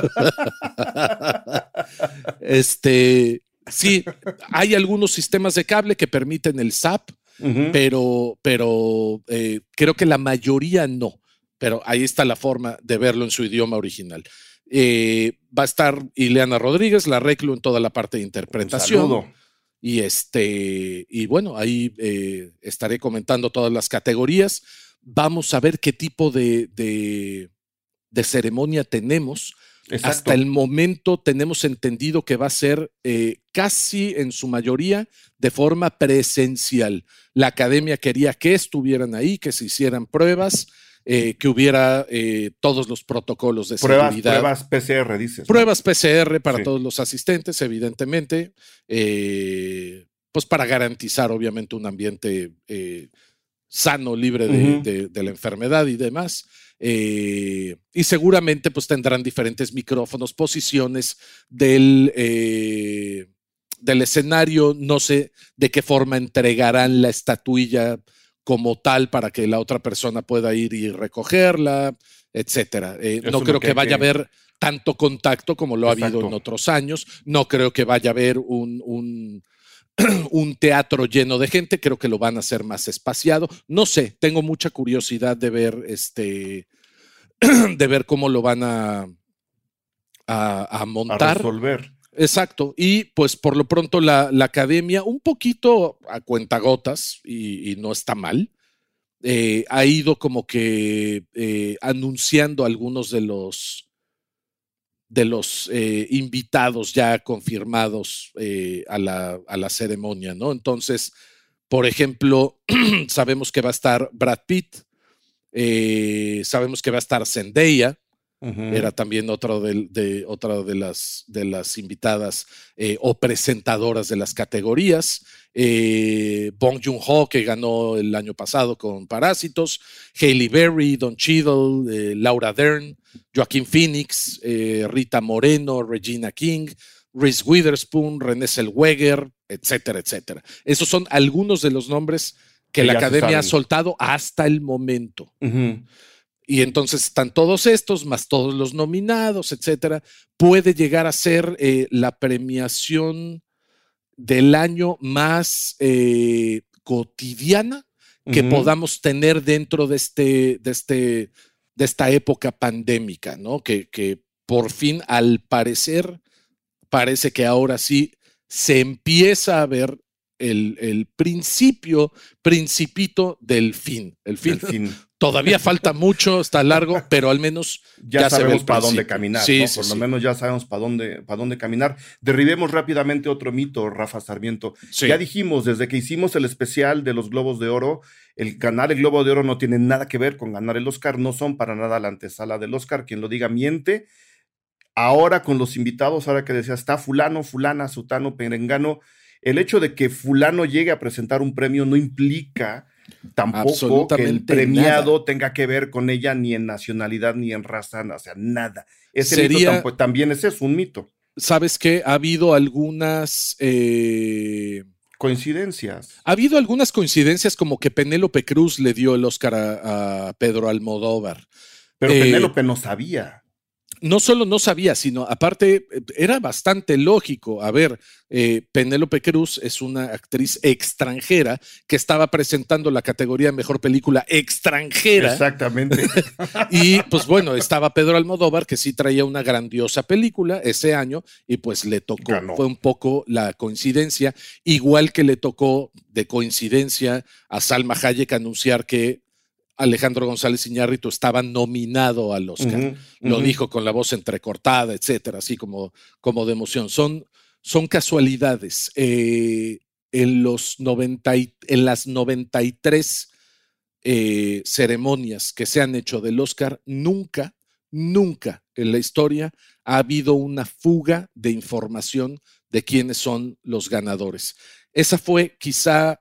Speaker 6: este, sí, hay algunos sistemas de cable que permiten el S A P, uh-huh. pero, pero eh, creo que la mayoría no. Pero ahí está la forma de verlo en su idioma original. Eh, va a estar Ileana Rodríguez, la reclu en toda la parte de interpretación.
Speaker 5: Un saludo.
Speaker 6: Y, este, y bueno, ahí eh, estaré comentando todas las categorías. Vamos a ver qué tipo de, de, de ceremonia tenemos. Exacto. Hasta el momento tenemos entendido que va a ser eh, casi en su mayoría de forma presencial. La academia quería que estuvieran ahí, que se hicieran pruebas. Eh, que hubiera eh, todos los protocolos de
Speaker 5: pruebas,
Speaker 6: seguridad.
Speaker 5: Pruebas P C R, dices.
Speaker 6: Pruebas ¿no? P C R para
Speaker 5: sí.
Speaker 6: todos los asistentes, evidentemente, eh, pues para garantizar obviamente un ambiente eh, sano, libre de, uh-huh. de, de la enfermedad y demás. Eh, y seguramente pues tendrán diferentes micrófonos, posiciones del... Eh, del escenario, no sé de qué forma entregarán la estatuilla como tal para que la otra persona pueda ir y recogerla, etcétera. Eh, no creo que, que vaya que... a haber tanto contacto como lo Exacto. ha habido en otros años. No creo que vaya a haber un, un, un teatro lleno de gente. Creo que lo van a hacer más espaciado. No sé, tengo mucha curiosidad de ver este, de ver cómo lo van a, a, a montar.
Speaker 5: A resolver.
Speaker 6: Exacto, y pues por lo pronto la, la academia, un poquito a cuentagotas, y, y no está mal, eh, ha ido como que eh, anunciando algunos de los, de los eh, invitados ya confirmados eh, a, la, a la ceremonia, ¿no? Entonces, por ejemplo, sabemos que va a estar Brad Pitt, eh, sabemos que va a estar Zendaya. Uh-huh. Era también otro de, de, otra de las, de las invitadas eh, o presentadoras de las categorías. Eh, Bong Joon-ho, que ganó el año pasado con Parásitos, Halle Berry, Don Cheadle, eh, Laura Dern, Joaquin Phoenix, eh, Rita Moreno, Regina King, Reese Witherspoon, Renée Zellweger, etcétera, etcétera. Esos son algunos de los nombres que, que la academia ha soltado hasta el momento.
Speaker 5: Uh-huh.
Speaker 6: Y entonces están todos estos, más todos los nominados, etcétera. Puede llegar a ser eh, la premiación del año más eh, cotidiana que uh-huh. podamos tener dentro de, este, de, este, de esta época pandémica, ¿no? Que, que por fin, al parecer, parece que ahora sí se empieza a ver el, el principio, principito del fin. El fin.
Speaker 5: El fin.
Speaker 6: Todavía falta mucho, está largo, pero al menos
Speaker 5: ya, ya
Speaker 6: sabemos
Speaker 5: para dónde caminar.
Speaker 6: Sí,
Speaker 5: ¿no?
Speaker 6: sí,
Speaker 5: Por
Speaker 6: sí.
Speaker 5: lo menos ya sabemos para dónde, para dónde caminar. Derribemos rápidamente otro mito, Rafa Sarmiento.
Speaker 6: Sí.
Speaker 5: Ya dijimos, desde que hicimos el especial de los Globos de Oro, el ganar el Globo de Oro no tiene nada que ver con ganar el Oscar, no son para nada la antesala del Oscar. Quien lo diga miente. Ahora con los invitados, ahora que decía, está fulano, fulana, sutano, perengano, el hecho de que fulano llegue a presentar un premio no implica tampoco que el premiado nada. tenga que ver con ella ni en nacionalidad ni en raza, o sea, nada. Ese Sería, mito tampoco, también ese es un mito.
Speaker 6: ¿Sabes qué? Ha habido algunas... Eh,
Speaker 5: coincidencias.
Speaker 6: Ha habido algunas coincidencias como que Penélope Cruz le dio el Oscar a, a Pedro Almodóvar.
Speaker 5: Pero
Speaker 6: eh,
Speaker 5: Penélope no sabía.
Speaker 6: No solo no sabía, sino aparte era bastante lógico. A ver, eh, Penélope Cruz es una actriz extranjera que estaba presentando la categoría de Mejor Película Extranjera.
Speaker 5: Exactamente.
Speaker 6: Y pues bueno, estaba Pedro Almodóvar, que sí traía una grandiosa película ese año, y pues le tocó. Ganó. Fue un poco la coincidencia, igual que le tocó de coincidencia a Salma Hayek anunciar que Alejandro González Iñárritu estaba nominado al Oscar. Uh-huh, uh-huh. Lo dijo con la voz entrecortada, etcétera, así como, como de emoción. Son, son casualidades. Eh, en, los noventa y, en las noventa y tres eh, ceremonias que se han hecho del Oscar, nunca, nunca en la historia ha habido una fuga de información de quiénes son los ganadores. Esa fue quizá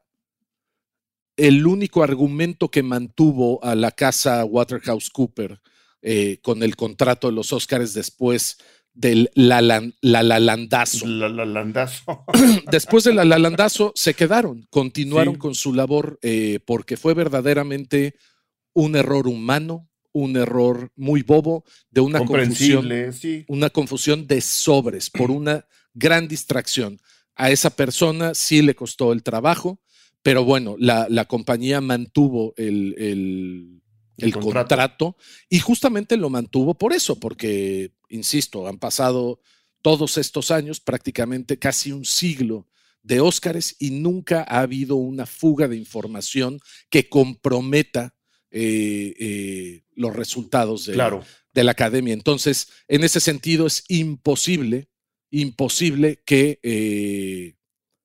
Speaker 6: el único argumento que mantuvo a la casa WaterhouseCoopers eh, con el contrato de los Óscares después del Lalalandazo. La, la,
Speaker 5: la, la, landazo.
Speaker 6: Después del Lalalandazo se quedaron, continuaron
Speaker 5: sí.
Speaker 6: con su labor eh, porque fue verdaderamente un error humano, un error muy bobo, de una confusión,
Speaker 5: sí.
Speaker 6: una confusión de sobres por una gran distracción. A esa persona sí le costó el trabajo, pero bueno, la, la compañía mantuvo el, el, el, el contrato. contrato y justamente lo mantuvo por eso, porque, insisto, han pasado todos estos años, prácticamente casi un siglo de Óscares y nunca ha habido una fuga de información que comprometa eh, eh, los resultados de,
Speaker 5: claro.
Speaker 6: de la academia. Entonces, en ese sentido es imposible, imposible que... Eh,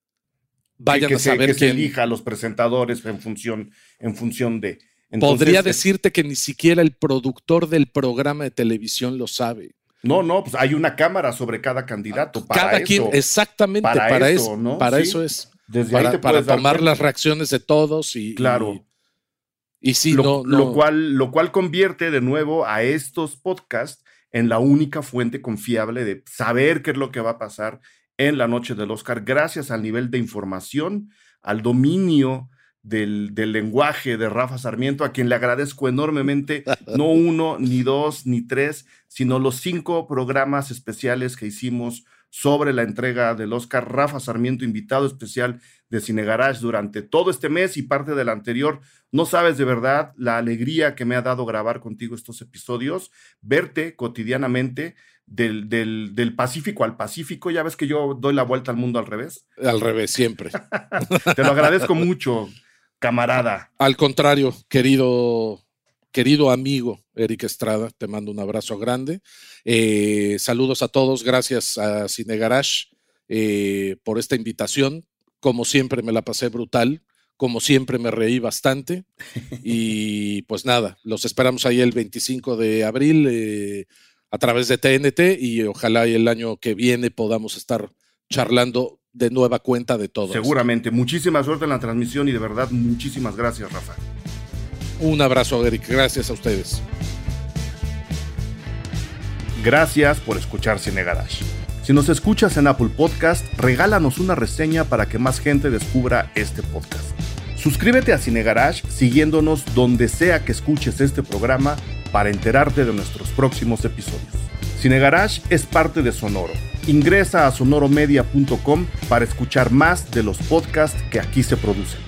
Speaker 6: vayan
Speaker 5: que, que
Speaker 6: a saber
Speaker 5: se, que
Speaker 6: quién
Speaker 5: se elija a los presentadores en función, en función de... Entonces,
Speaker 6: podría
Speaker 5: es,
Speaker 6: decirte que ni siquiera el productor del programa de televisión lo sabe.
Speaker 5: No, no, pues hay una cámara sobre cada candidato. Para
Speaker 6: cada
Speaker 5: eso,
Speaker 6: quien, exactamente, para, para eso, eso, ¿no? Para sí. eso es.
Speaker 5: Desde
Speaker 6: para,
Speaker 5: ahí te
Speaker 6: para tomar
Speaker 5: dar
Speaker 6: las reacciones de todos y...
Speaker 5: Claro.
Speaker 6: Y, y sí,
Speaker 5: lo,
Speaker 6: no, no.
Speaker 5: Lo, cual, lo cual convierte de nuevo a estos podcasts en la única fuente confiable de saber qué es lo que va a pasar en la noche del Oscar, gracias al nivel de información, al dominio del, del lenguaje de Rafa Sarmiento, a quien le agradezco enormemente, no uno, ni dos, ni tres, sino los cinco programas especiales que hicimos sobre la entrega del Oscar. Rafa Sarmiento, invitado especial de Cine Garage durante todo este mes y parte del anterior. No sabes de verdad la alegría que me ha dado grabar contigo estos episodios, verte cotidianamente, Del, del, del Pacífico al Pacífico. Ya ves que yo doy la vuelta al mundo al revés.
Speaker 6: Al revés, siempre.
Speaker 5: Te lo agradezco mucho, camarada.
Speaker 6: Al contrario, querido, querido amigo Eric Estrada, te mando un abrazo grande. Eh, saludos a todos, gracias a Cine Garage eh, por esta invitación. Como siempre me la pasé brutal, como siempre me reí bastante. Y pues nada, los esperamos ahí el veinticinco de abril. Eh, a través de T N T y ojalá el año que viene podamos estar charlando de nueva cuenta de todo.
Speaker 5: Seguramente. Esto. Muchísima suerte en la transmisión y de verdad muchísimas gracias, Rafa.
Speaker 6: Un abrazo, Eric. Gracias a ustedes.
Speaker 5: Gracias por escuchar Cine Garage. Si nos escuchas en Apple Podcast, regálanos una reseña para que más gente descubra este podcast. Suscríbete a Cine Garage siguiéndonos donde sea que escuches este programa para enterarte de nuestros próximos episodios. Cine Garage es parte de Sonoro. Ingresa a sonoro media punto com para escuchar más de los podcasts que aquí se producen.